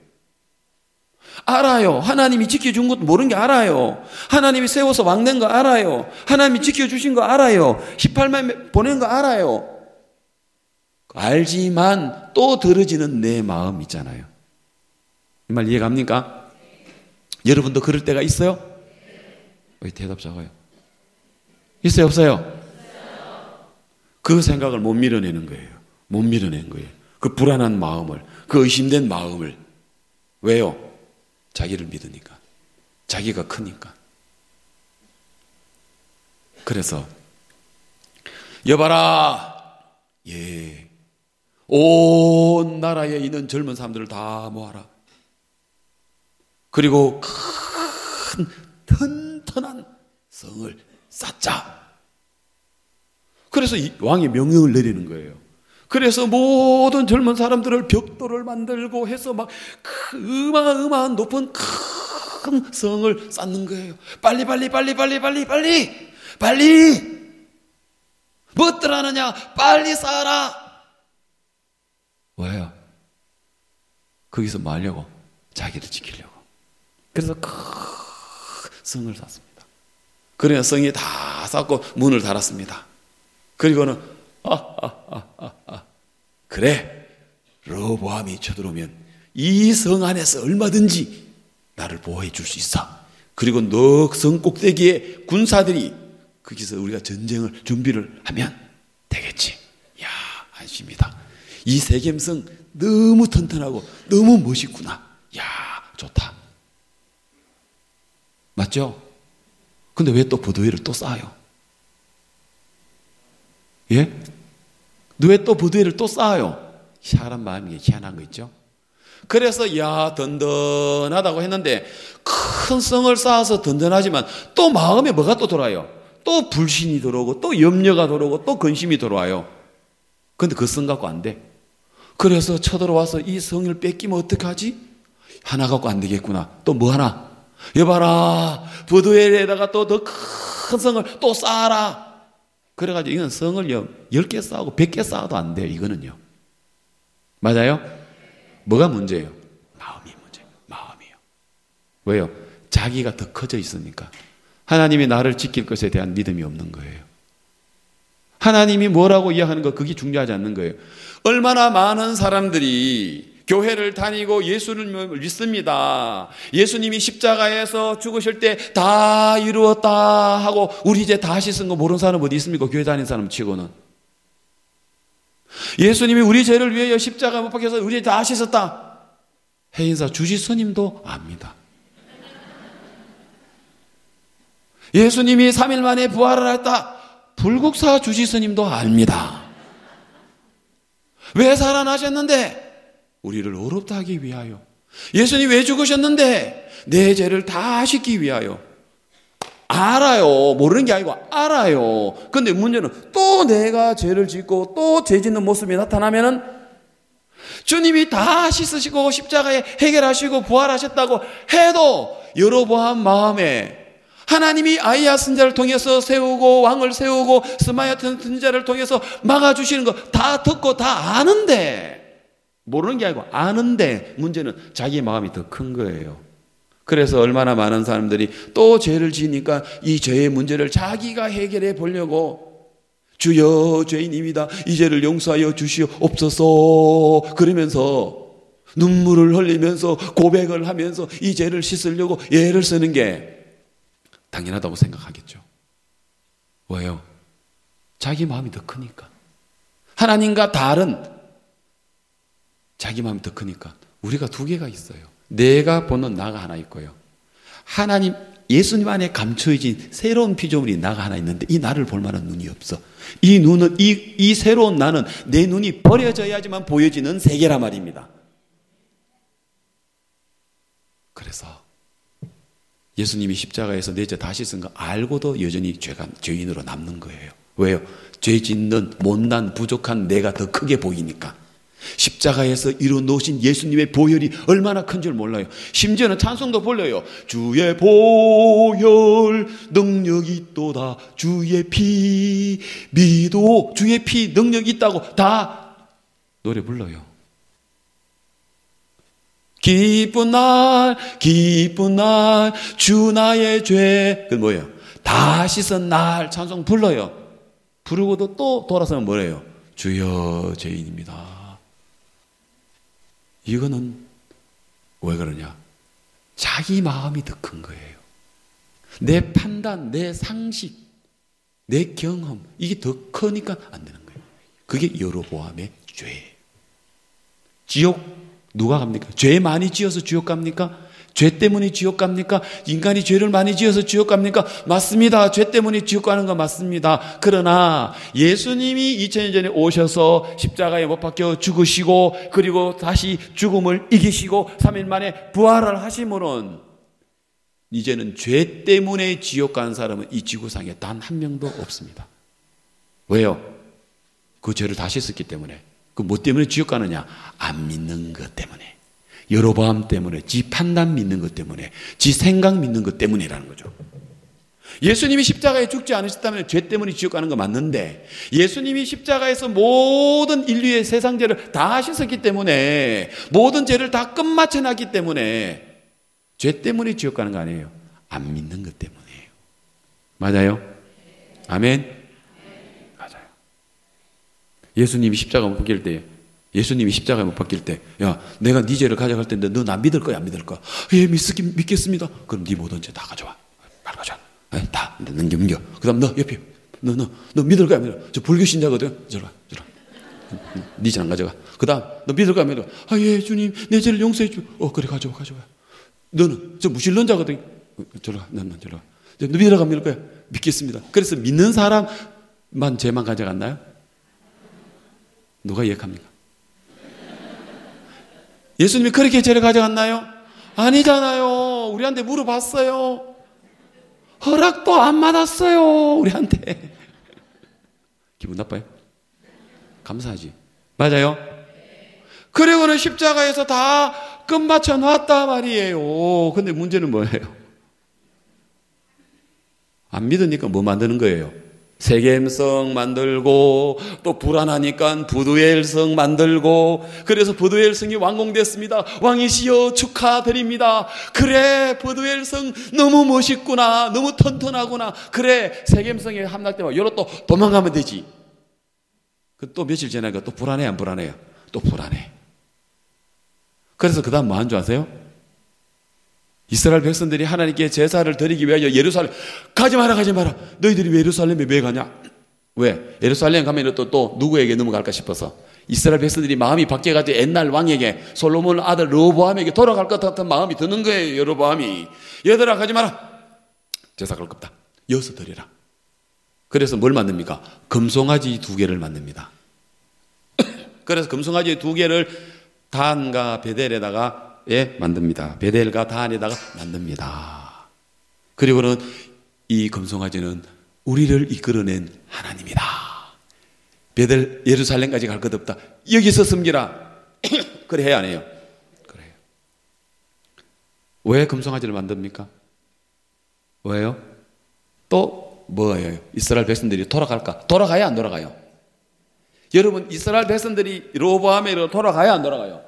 알아요. 하나님이 지켜준 것도 모르는 게 알아요. 하나님이 세워서 왕낸 거 알아요. 하나님이 지켜주신 거 알아요. 십팔만 보낸 거 알아요. 알지만 또 들어지는 내 마음 있잖아요. 이 말 이해갑니까? 여러분도 그럴 때가 있어요? 왜 대답 작아요? 있어요, 없어요? 그 생각을 못 밀어내는 거예요. 못 밀어내는 거예요. 그 불안한 마음을, 그 의심된 마음을. 왜요? 자기를 믿으니까. 자기가 크니까. 그래서 여봐라, 예, 온 나라에 있는 젊은 사람들을 다 모아라. 그리고 큰 튼튼한 성을 쌓자. 그래서 이 왕이 명령을 내리는 거예요. 그래서 모든 젊은 사람들을 벽돌을 만들고 해서 막 어마어마한 높은 큰 성을 쌓는 거예요. 빨리 빨리 빨리 빨리 빨리 빨리 빨리 뭐들 하느냐, 빨리 쌓아라. 왜요? 거기서 뭐 하려고? 자기를 지키려고. 그래서 큰 성을 쌓습니다. 그래야 성이 다 쌓고 문을 닫았습니다. 그리고는 아, 아, 아, 아, 아. 그래, 르호보암이 쳐들어오면 이 성 안에서 얼마든지 나를 보호해 줄 수 있어. 그리고 너 성 꼭대기에 군사들이 거기서 우리가 전쟁을 준비를 하면 되겠지. 야, 안심이다. 이 세겜성 너무 튼튼하고 너무 멋있구나. 야, 좋다. 맞죠? 근데 왜 또 보도회를 또 쌓아요? 예? 왜 또 보도회를 또 쌓아요? 사람 마음이 희한한 거 있죠? 그래서 야, 든든하다고 했는데 큰 성을 쌓아서 든든하지만 또 마음에 뭐가 또 돌아요? 또 불신이 들어오고 또 염려가 들어오고 또 근심이 들어와요. 근데 그 성 갖고 안 돼. 그래서 쳐들어와서 이 성을 뺏기면 어떡하지? 하나 갖고 안 되겠구나. 또 뭐 하나? 여봐라, 보도회에다가 또 더 큰 성을 또 쌓아라. 그래가지고 이건 성을요, 열 개 쌓고 백 개 쌓아도 안 돼요, 이거는요. 맞아요? 뭐가 문제예요? 마음이 문제예요. 마음이에요. 왜요? 자기가 더 커져 있으니까. 하나님이 나를 지킬 것에 대한 믿음이 없는 거예요. 하나님이 뭐라고 이야기하는 거, 그게 중요하지 않는 거예요. 얼마나 많은 사람들이 교회를 다니고 예수를 믿습니다. 예수님이 십자가에서 죽으실 때 다 이루었다 하고 우리 이제 다 하셨은 거 모르는 사람 어디 있습니까? 교회 다니는 사람 치고는. 예수님이 우리 죄를 위하여 십자가 못 박혀서 우리 다 하셨다. 해인사 주지스님도 압니다. 예수님이 삼 일 만에 부활을 했다. 불국사 주지스님도 압니다. 왜 살아나셨는데? 우리를 어렵다 하기 위하여. 예수님 왜 죽으셨는데? 내 죄를 다 씻기 위하여. 알아요. 모르는 게 아니고 알아요. 근데 문제는 또 내가 죄를 짓고 또 죄 짓는 모습이 나타나면은 주님이 다 씻으시고 십자가에 해결하시고 부활하셨다고 해도 여로보암 마음에 하나님이 아이야 선자를 통해서 세우고 왕을 세우고 스마야 선자를 통해서 막아주시는 거 다 듣고 다 아는데, 모르는 게 아니고 아는데 문제는 자기 마음이 더 큰 거예요. 그래서 얼마나 많은 사람들이 또 죄를 지으니까 이 죄의 문제를 자기가 해결해 보려고 주여 죄인입니다, 이 죄를 용서하여 주시옵소서 그러면서 눈물을 흘리면서 고백을 하면서 이 죄를 씻으려고 애를 쓰는 게 당연하다고 생각하겠죠. 왜요? 자기 마음이 더 크니까. 하나님과 다른 자기 마음이 더 크니까. 우리가 두 개가 있어요. 내가 보는 나가 하나 있고요, 하나님 예수님 안에 감춰진 새로운 피조물이 나가 하나 있는데 이 나를 볼 만한 눈이 없어. 이 눈은 이, 이 새로운 나는 내 눈이 버려져야지만 보여지는 세계란 말입니다. 그래서 예수님이 십자가에서 내 죄 다 씻은 거 알고도 여전히 죄가 죄인으로 남는 거예요. 왜요? 죄 짓는 못난 부족한 내가 더 크게 보이니까. 십자가에서 이루어놓으신 예수님의 보혈이 얼마나 큰 줄 몰라요. 심지어는 찬송도 불러요. 주의 보혈 능력이 있도다, 주의 피 미도, 주의 피 능력이 있다고 다 노래 불러요. 기쁜 날 기쁜 날 주 나의 죄, 그 뭐예요? 다 씻은 날 찬송 불러요. 부르고도 또 돌아서면 뭐래요? 주여 죄인입니다. 이거는 왜 그러냐? 자기 마음이 더 큰 거예요. 내 판단, 내 상식, 내 경험, 이게 더 크니까 안 되는 거예요. 그게 여로보암의 죄예요. 지옥 누가 갑니까? 죄 많이 지어서 지옥 갑니까? 죄 때문에 지옥 갑니까? 인간이 죄를 많이 지어서 지옥 갑니까? 맞습니다. 죄 때문에 지옥 가는 거 맞습니다. 그러나 예수님이 이천 년 전에 오셔서 십자가에 못 박혀 죽으시고 그리고 다시 죽음을 이기시고 삼 일 만에 부활을 하심으로는 이제는 죄 때문에 지옥 가는 사람은 이 지구상에 단 한 명도 없습니다. 왜요? 그 죄를 다 씻었기 때문에. 그 뭐 때문에 지옥 가느냐? 안 믿는 것 때문에. 여로보암 때문에, 지 판단 믿는 것 때문에, 지 생각 믿는 것 때문이라는 거죠. 예수님이 십자가에 죽지 않으셨다면 죄 때문에 지옥 가는 거 맞는데, 예수님이 십자가에서 모든 인류의 세상 죄를 다 씻었기 때문에, 모든 죄를 다 끝마쳐 놨기 때문에 죄 때문에 지옥 가는 거 아니에요. 안 믿는 것 때문이에요. 맞아요? 아멘? 맞아요. 예수님이 십자가 못 박힐 때, 예수님이 십자가에 못 박힐 때, 야, 내가 네 죄를 가져갈 텐데 너 나 믿을 거야, 안 믿을 거야? 예, 믿겠, 믿겠습니다. 그럼 네 모든 죄 다 가져와. 빨리 가져와. 에, 다 넘겨, 넘겨. 그 다음 너 옆에, 너, 너, 너 믿을 거야, 안 믿을 거야? 저 불교 신자거든. 저리 와, 저리 와. 네 죄 안 가져가. 그 다음 너 믿을 거야, 안 믿을 거야? 아, 예, 주님, 내 죄를 용서해 주. 어, 그래, 가져와, 가져와. 너는 저 무신론자거든. 저리 와, 너, 너, 저리 와. 너 믿을 거야, 안 믿을 거야? 믿겠습니다. 그래서 믿는 사람만 죄만 가져갔나요? 누가 예약합니까? 예수님이 그렇게 죄를 가져갔나요? 아니잖아요. 우리한테 물어봤어요. 허락도 안 받았어요. 우리한테. 기분 나빠요? 감사하지. 맞아요? 그리고는 십자가에서 다 끝마쳐 놨단 말이에요. 근데 문제는 뭐예요? 안 믿으니까 뭐 만드는 거예요? 세겜성 만들고, 또 불안하니까 부두엘성 만들고, 그래서 부두엘성이 완공됐습니다. 왕이시여 축하드립니다. 그래, 부두엘성 너무 멋있구나, 너무 튼튼하구나. 그래, 세겜성에 함락되면 여기로 또 도망가면 되지. 그 또 며칠 지나니까 또 불안해, 안 불안해요? 또 불안해. 그래서 그 다음 뭐 한 줄 아세요? 이스라엘 백성들이 하나님께 제사를 드리기 위하여 예루살렘 가지 마라, 가지 마라. 너희들이 왜 예루살렘에 왜 가냐? 왜? 예루살렘 가면 또, 또 누구에게 넘어갈까 싶어서 이스라엘 백성들이 마음이 바뀌어가지고 옛날 왕에게, 솔로몬 아들 르호보암에게 돌아갈 것 같은 마음이 드는 거예요. 르호보암이. 얘들아 가지 마라. 제사 갈 겁다. 여기서 드리라. 그래서 뭘 만듭니까? 금송아지 두 개를 만듭니다. 그래서 금송아지 두 개를 단과 베델에다가 예, 만듭니다. 베델과 단에다가 만듭니다. 그리고는 이 금송아지는 우리를 이끌어낸 하나님이다. 베델 예루살렘까지 갈 것 없다. 여기서 섬기라. 그래 해야 안 해요? 그래요. 왜 금송아지를 만듭니까? 왜요? 또 뭐예요? 이스라엘 백성들이 돌아갈까? 돌아가야 안 돌아가요? 여러분, 이스라엘 백성들이 로보암에로 돌아가야 안 돌아가요?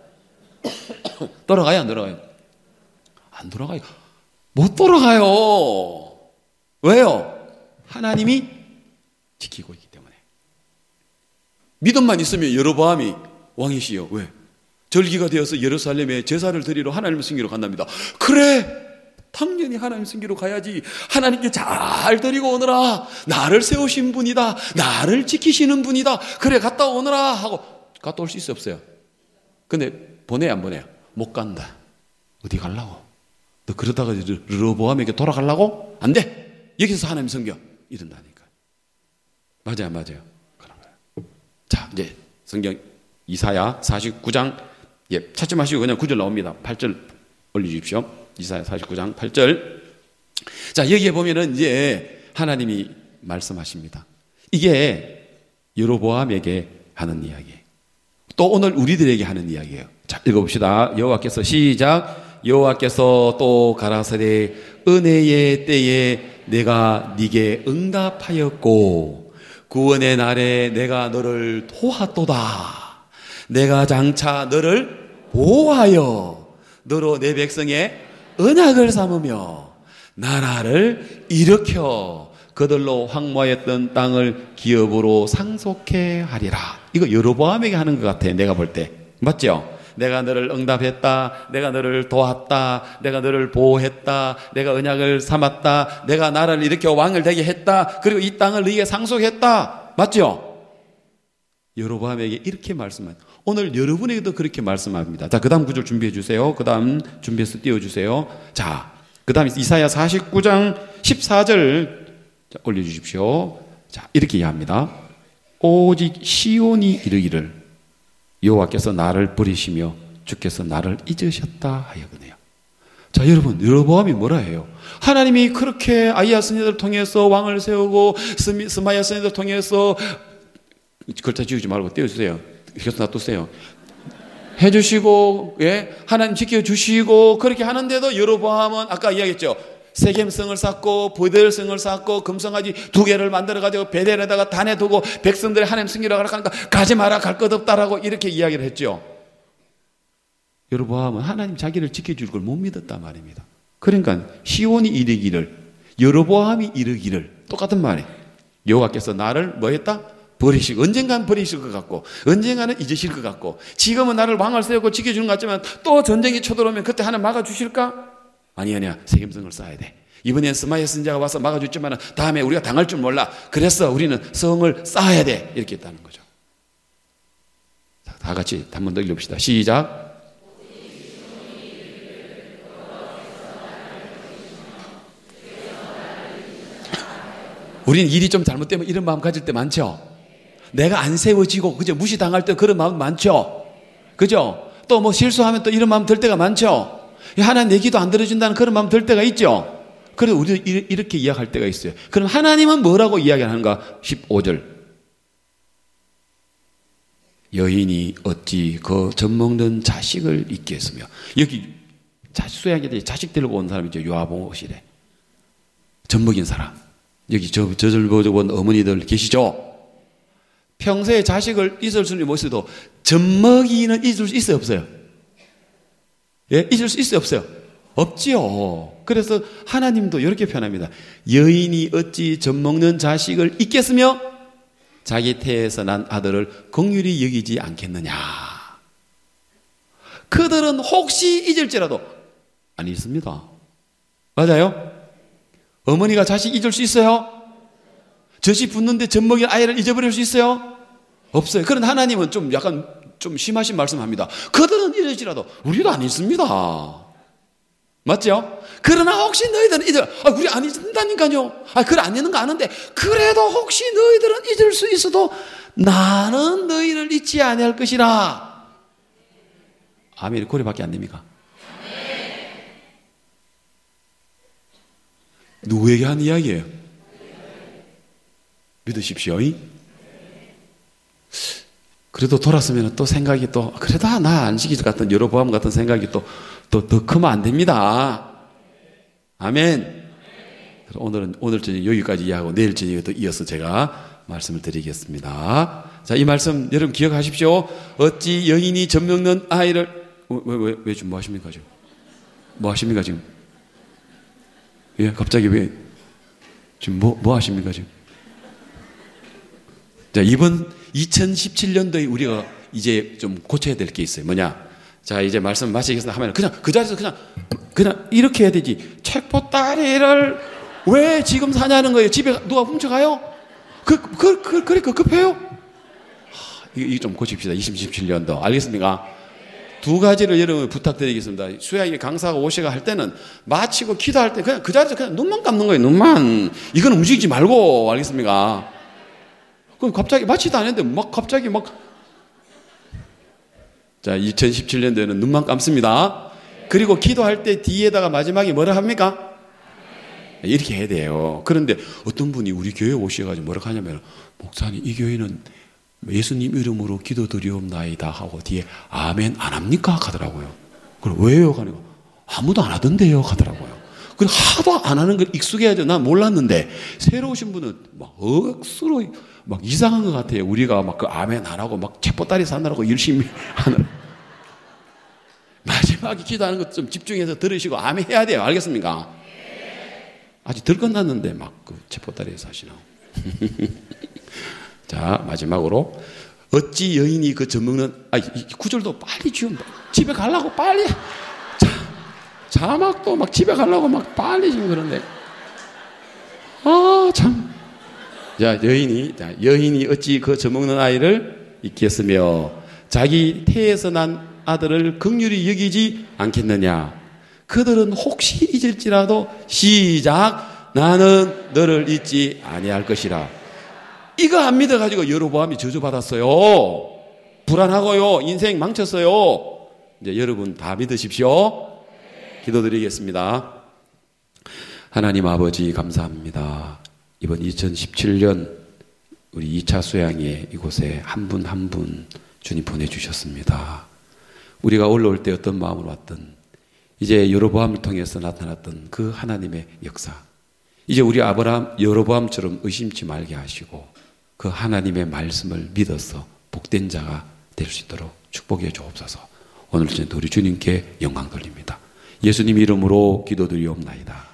돌아가야 안 돌아가요? 안 돌아가요. 못 돌아가요. 왜요? 하나님이 지키고 있기 때문에. 믿음만 있으면 여로보암이 왕이시요. 왜? 절기가 되어서 예루살렘에 제사를 드리러 하나님을 섬기러 간답니다. 그래, 당연히 하나님 섬기러 가야지. 하나님께 잘 드리고 오너라. 나를 세우신 분이다. 나를 지키시는 분이다. 그래, 갔다 오너라 하고 갔다 올 수 있어 없어요? 근데 보내야 안 보내요? 못 간다. 어디 가려고? 너 그러다가 르호보암에게 돌아가려고? 안 돼. 여기서 하나님 섬겨. 이런다니까. 맞아요, 맞아요. 그런 거예요. 자, 이제 성경 이사야 사십구 장, 예, 찾지 마시고 그냥 구 절 나옵니다. 팔 절 올려주십시오. 이사야 사십구 장 팔 절. 자, 여기에 보면은 이제 하나님이 말씀하십니다. 이게 여로보암에게 하는 이야기예요. 또 오늘 우리들에게 하는 이야기예요. 자, 읽어봅시다. 여호와께서 시작. 여호와께서 또 가라사대 은혜의 때에 내가 네게 응답하였고 구원의 날에 내가 너를 도왔도다. 내가 장차 너를 보호하여 너로 내 백성의 언약을 삼으며 나라를 일으켜 그들로 황무하였던 땅을 기업으로 상속해 하리라. 이거 여로보암에게 하는 것 같아, 내가 볼 때. 맞죠? 내가 너를 응답했다. 내가 너를 도왔다. 내가 너를 보호했다. 내가 언약을 삼았다. 내가 나라를 일으켜 왕을 되게 했다. 그리고 이 땅을 너에게 상속했다. 맞죠? 여로보암에게 이렇게 말씀합니다. 오늘 여러분에게도 그렇게 말씀합니다. 자, 그 다음 구절 준비해 주세요. 그 다음 준비해서 띄워주세요. 자, 그 다음 이사야 사십구 장 십사 절 자, 올려주십시오. 자, 이렇게 이해합니다. 오직 시온이 이르기를 여호와께서 나를 버리시며 주께서 나를 잊으셨다 하여그네요. 자, 여러분, 여로보암이 뭐라 해요? 하나님이 그렇게 아이야 선지자를 통해서 왕을 세우고 스마야 선지자를 통해서 글자 지우지 말고 띄워주세요. 계속 놔두세요. 해주시고, 예, 하나님 지켜주시고 그렇게 하는데도 여로보암은 아까 이야기했죠. 세겜성을 쌓고 보델성을 쌓고 금성아지 두 개를 만들어가지고 베델에다가 단에 두고 백성들이 하나님 승리라고 하니까 가지 마라, 갈 것 없다라고 이렇게 이야기를 했죠. 여로보암은 하나님 자기를 지켜줄 걸 못 믿었단 말입니다. 그러니까 시온이 이르기를 여로보암이 이르기를 똑같은 말이에요. 여호와께서 나를 뭐 했다? 버리시고, 언젠가는 버리실 것 같고 언젠가는 잊으실 것 같고 지금은 나를 왕을 세우고 지켜주는 것 같지만 또 전쟁이 쳐들어오면 그때 하나님 막아주실까? 아니 아니야, 세겜성을 쌓아야 돼. 이번엔 스마야 선지자가 와서 막아줬지만 다음에 우리가 당할 줄 몰라. 그래서 우리는 성을 쌓아야 돼. 이렇게 했다는 거죠. 자, 다 같이 한 번 더 읽읍시다. 시작. 우리는 일이 좀 잘못되면 이런 마음 가질 때 많죠. 내가 안 세워지고 그저 무시당할 때 그런 마음 많죠. 그죠? 또 뭐 실수하면 또 이런 마음 들 때가 많죠. 하나님 내 기도 안 들어준다는 그런 마음 들 때가 있죠. 그래서 우리도 이렇게 이야기할 때가 있어요. 그럼 하나님은 뭐라고 이야기하는가? 십오 절. 여인이 어찌 그 젖먹는 자식을 있겠으며. 여기 수양에 자식 데리고 온 사람이죠. 요아봇이래. 젖먹인 사람. 여기 저, 젖을 먹은 어머니들 계시죠? 평소에 자식을 있을 수는 못 있어도 젖먹이는 있을 수 있어요, 없어요? 예? 있을 수 있어요, 없어요? 없지요. 그래서 하나님도 이렇게 표현합니다. 여인이 어찌 젖먹는 자식을 잊겠으며 자기 태에서 난 아들을 긍휼히 여기지 않겠느냐. 그들은 혹시 잊을지라도 안 잊습니다. 맞아요? 어머니가 자식 잊을 수 있어요? 젖이 붙는데 젖먹인 아이를 잊어버릴 수 있어요? 없어요. 그런 하나님은 좀 약간 좀 심하신 말씀합니다. 그들은 잊을지라도 우리도 안 잊습니다. 맞죠? 그러나 혹시 너희들은 잊어. 아, 우리 안 잊는다니까요. 아, 그래 안 잊는 거 아는데 그래도 혹시 너희들은 잊을 수 있어도 나는 너희를 잊지 아니할 것이라. 아멘. 고래밖에 안 됩니까? 누구에게 한 이야기예요? 믿으십시오. 그래도 돌았으면 또 생각이 또 그래도 나 안식일 같은 여로보암 같은 생각이 또 또 더 크면 안 됩니다. 아멘. 그래서 오늘은 오늘 저녁 여기까지 이해하고 내일 저녁에 또 이어서 제가 말씀을 드리겠습니다. 자, 이 말씀 여러분 기억하십시오. 어찌 여인이 젖먹는 아이를 왜왜왜 왜 지금 뭐 하십니까 지금? 뭐 하십니까 지금? 예, 갑자기 왜 지금 뭐 뭐 하십니까 지금? 자, 이번 이천십칠 년도에 우리가 이제 좀 고쳐야 될 게 있어요. 뭐냐? 자, 이제 말씀 마치겠습니다 하면 그냥 그 자리에서 그냥 그냥 이렇게 해야 되지. 책보따리를 왜 지금 사냐는 거예요. 집에 누가 훔쳐가요? 그, 그, 그, 그래, 그 급해요? 하, 이거 좀 고칩시다. 이천십칠 년도. 알겠습니까? 두 가지를 여러분 부탁드리겠습니다. 수야에게 강사가 오시가 할 때는 마치고 기도할 때 그냥 그 자리에서 그냥 눈만 감는 거예요. 눈만. 이건 움직이지 말고. 알겠습니까? 그럼 갑자기 마치도 안 했는데 막 갑자기 막. 자, 이천십칠 년도에는 눈만 감습니다. 그리고 기도할 때 뒤에다가 마지막에 뭐라 합니까? 이렇게 해야 돼요. 그런데 어떤 분이 우리 교회에 오셔가지고 뭐라 하냐면, 목사님, 이 교회는 예수님 이름으로 기도드리옵나이다 하고 뒤에 아멘 안 합니까? 하더라고요. 그럼 왜요? 하니까 아무도 안 하던데요? 하더라고요. 그럼 하도 안 하는 걸 익숙해야죠. 난 몰랐는데 새로 오신 분은 막 억수로 막 이상한 것 같아요. 우리가 막 그 아멘 안 하고 막 책보따리 사느라고 열심히 하는. 마지막에 기도하는 것 좀 집중해서 들으시고 아멘 해야 돼요. 알겠습니까? 아직 덜 끝났는데 막 그 책보따리에서 하시나. 자, 마지막으로 어찌 여인이 그 젖먹는 아, 이 구절도 빨리 지금 집에 가려고 빨리 자, 자막도 막 집에 가려고 막 빨리 지금 그런데 아 참. 자, 여인이 자, 여인이 어찌 그 젖먹는 아이를 잊겠으며 자기 태에서 난 아들을 긍휼히 여기지 않겠느냐. 그들은 혹시 잊을지라도 시작 나는 너를 잊지 아니할 것이라. 이거 안 믿어가지고 여로보암이 저주받았어요. 불안하고요. 인생 망쳤어요. 이제 여러분 다 믿으십시오. 기도드리겠습니다. 하나님 아버지 감사합니다. 이번 이천십칠 년 우리 이 차 수양회 이곳에 한 분 한 분 주님 보내주셨습니다. 우리가 올라올 때 어떤 마음으로 왔던 이제 여로보암을 통해서 나타났던 그 하나님의 역사, 이제 우리 아브라함 여로보암처럼 의심치 말게 하시고 그 하나님의 말씀을 믿어서 복된 자가 될 수 있도록 축복해 주옵소서. 오늘 저녁 우리 주님께 영광 돌립니다. 예수님 이름으로 기도드리옵나이다.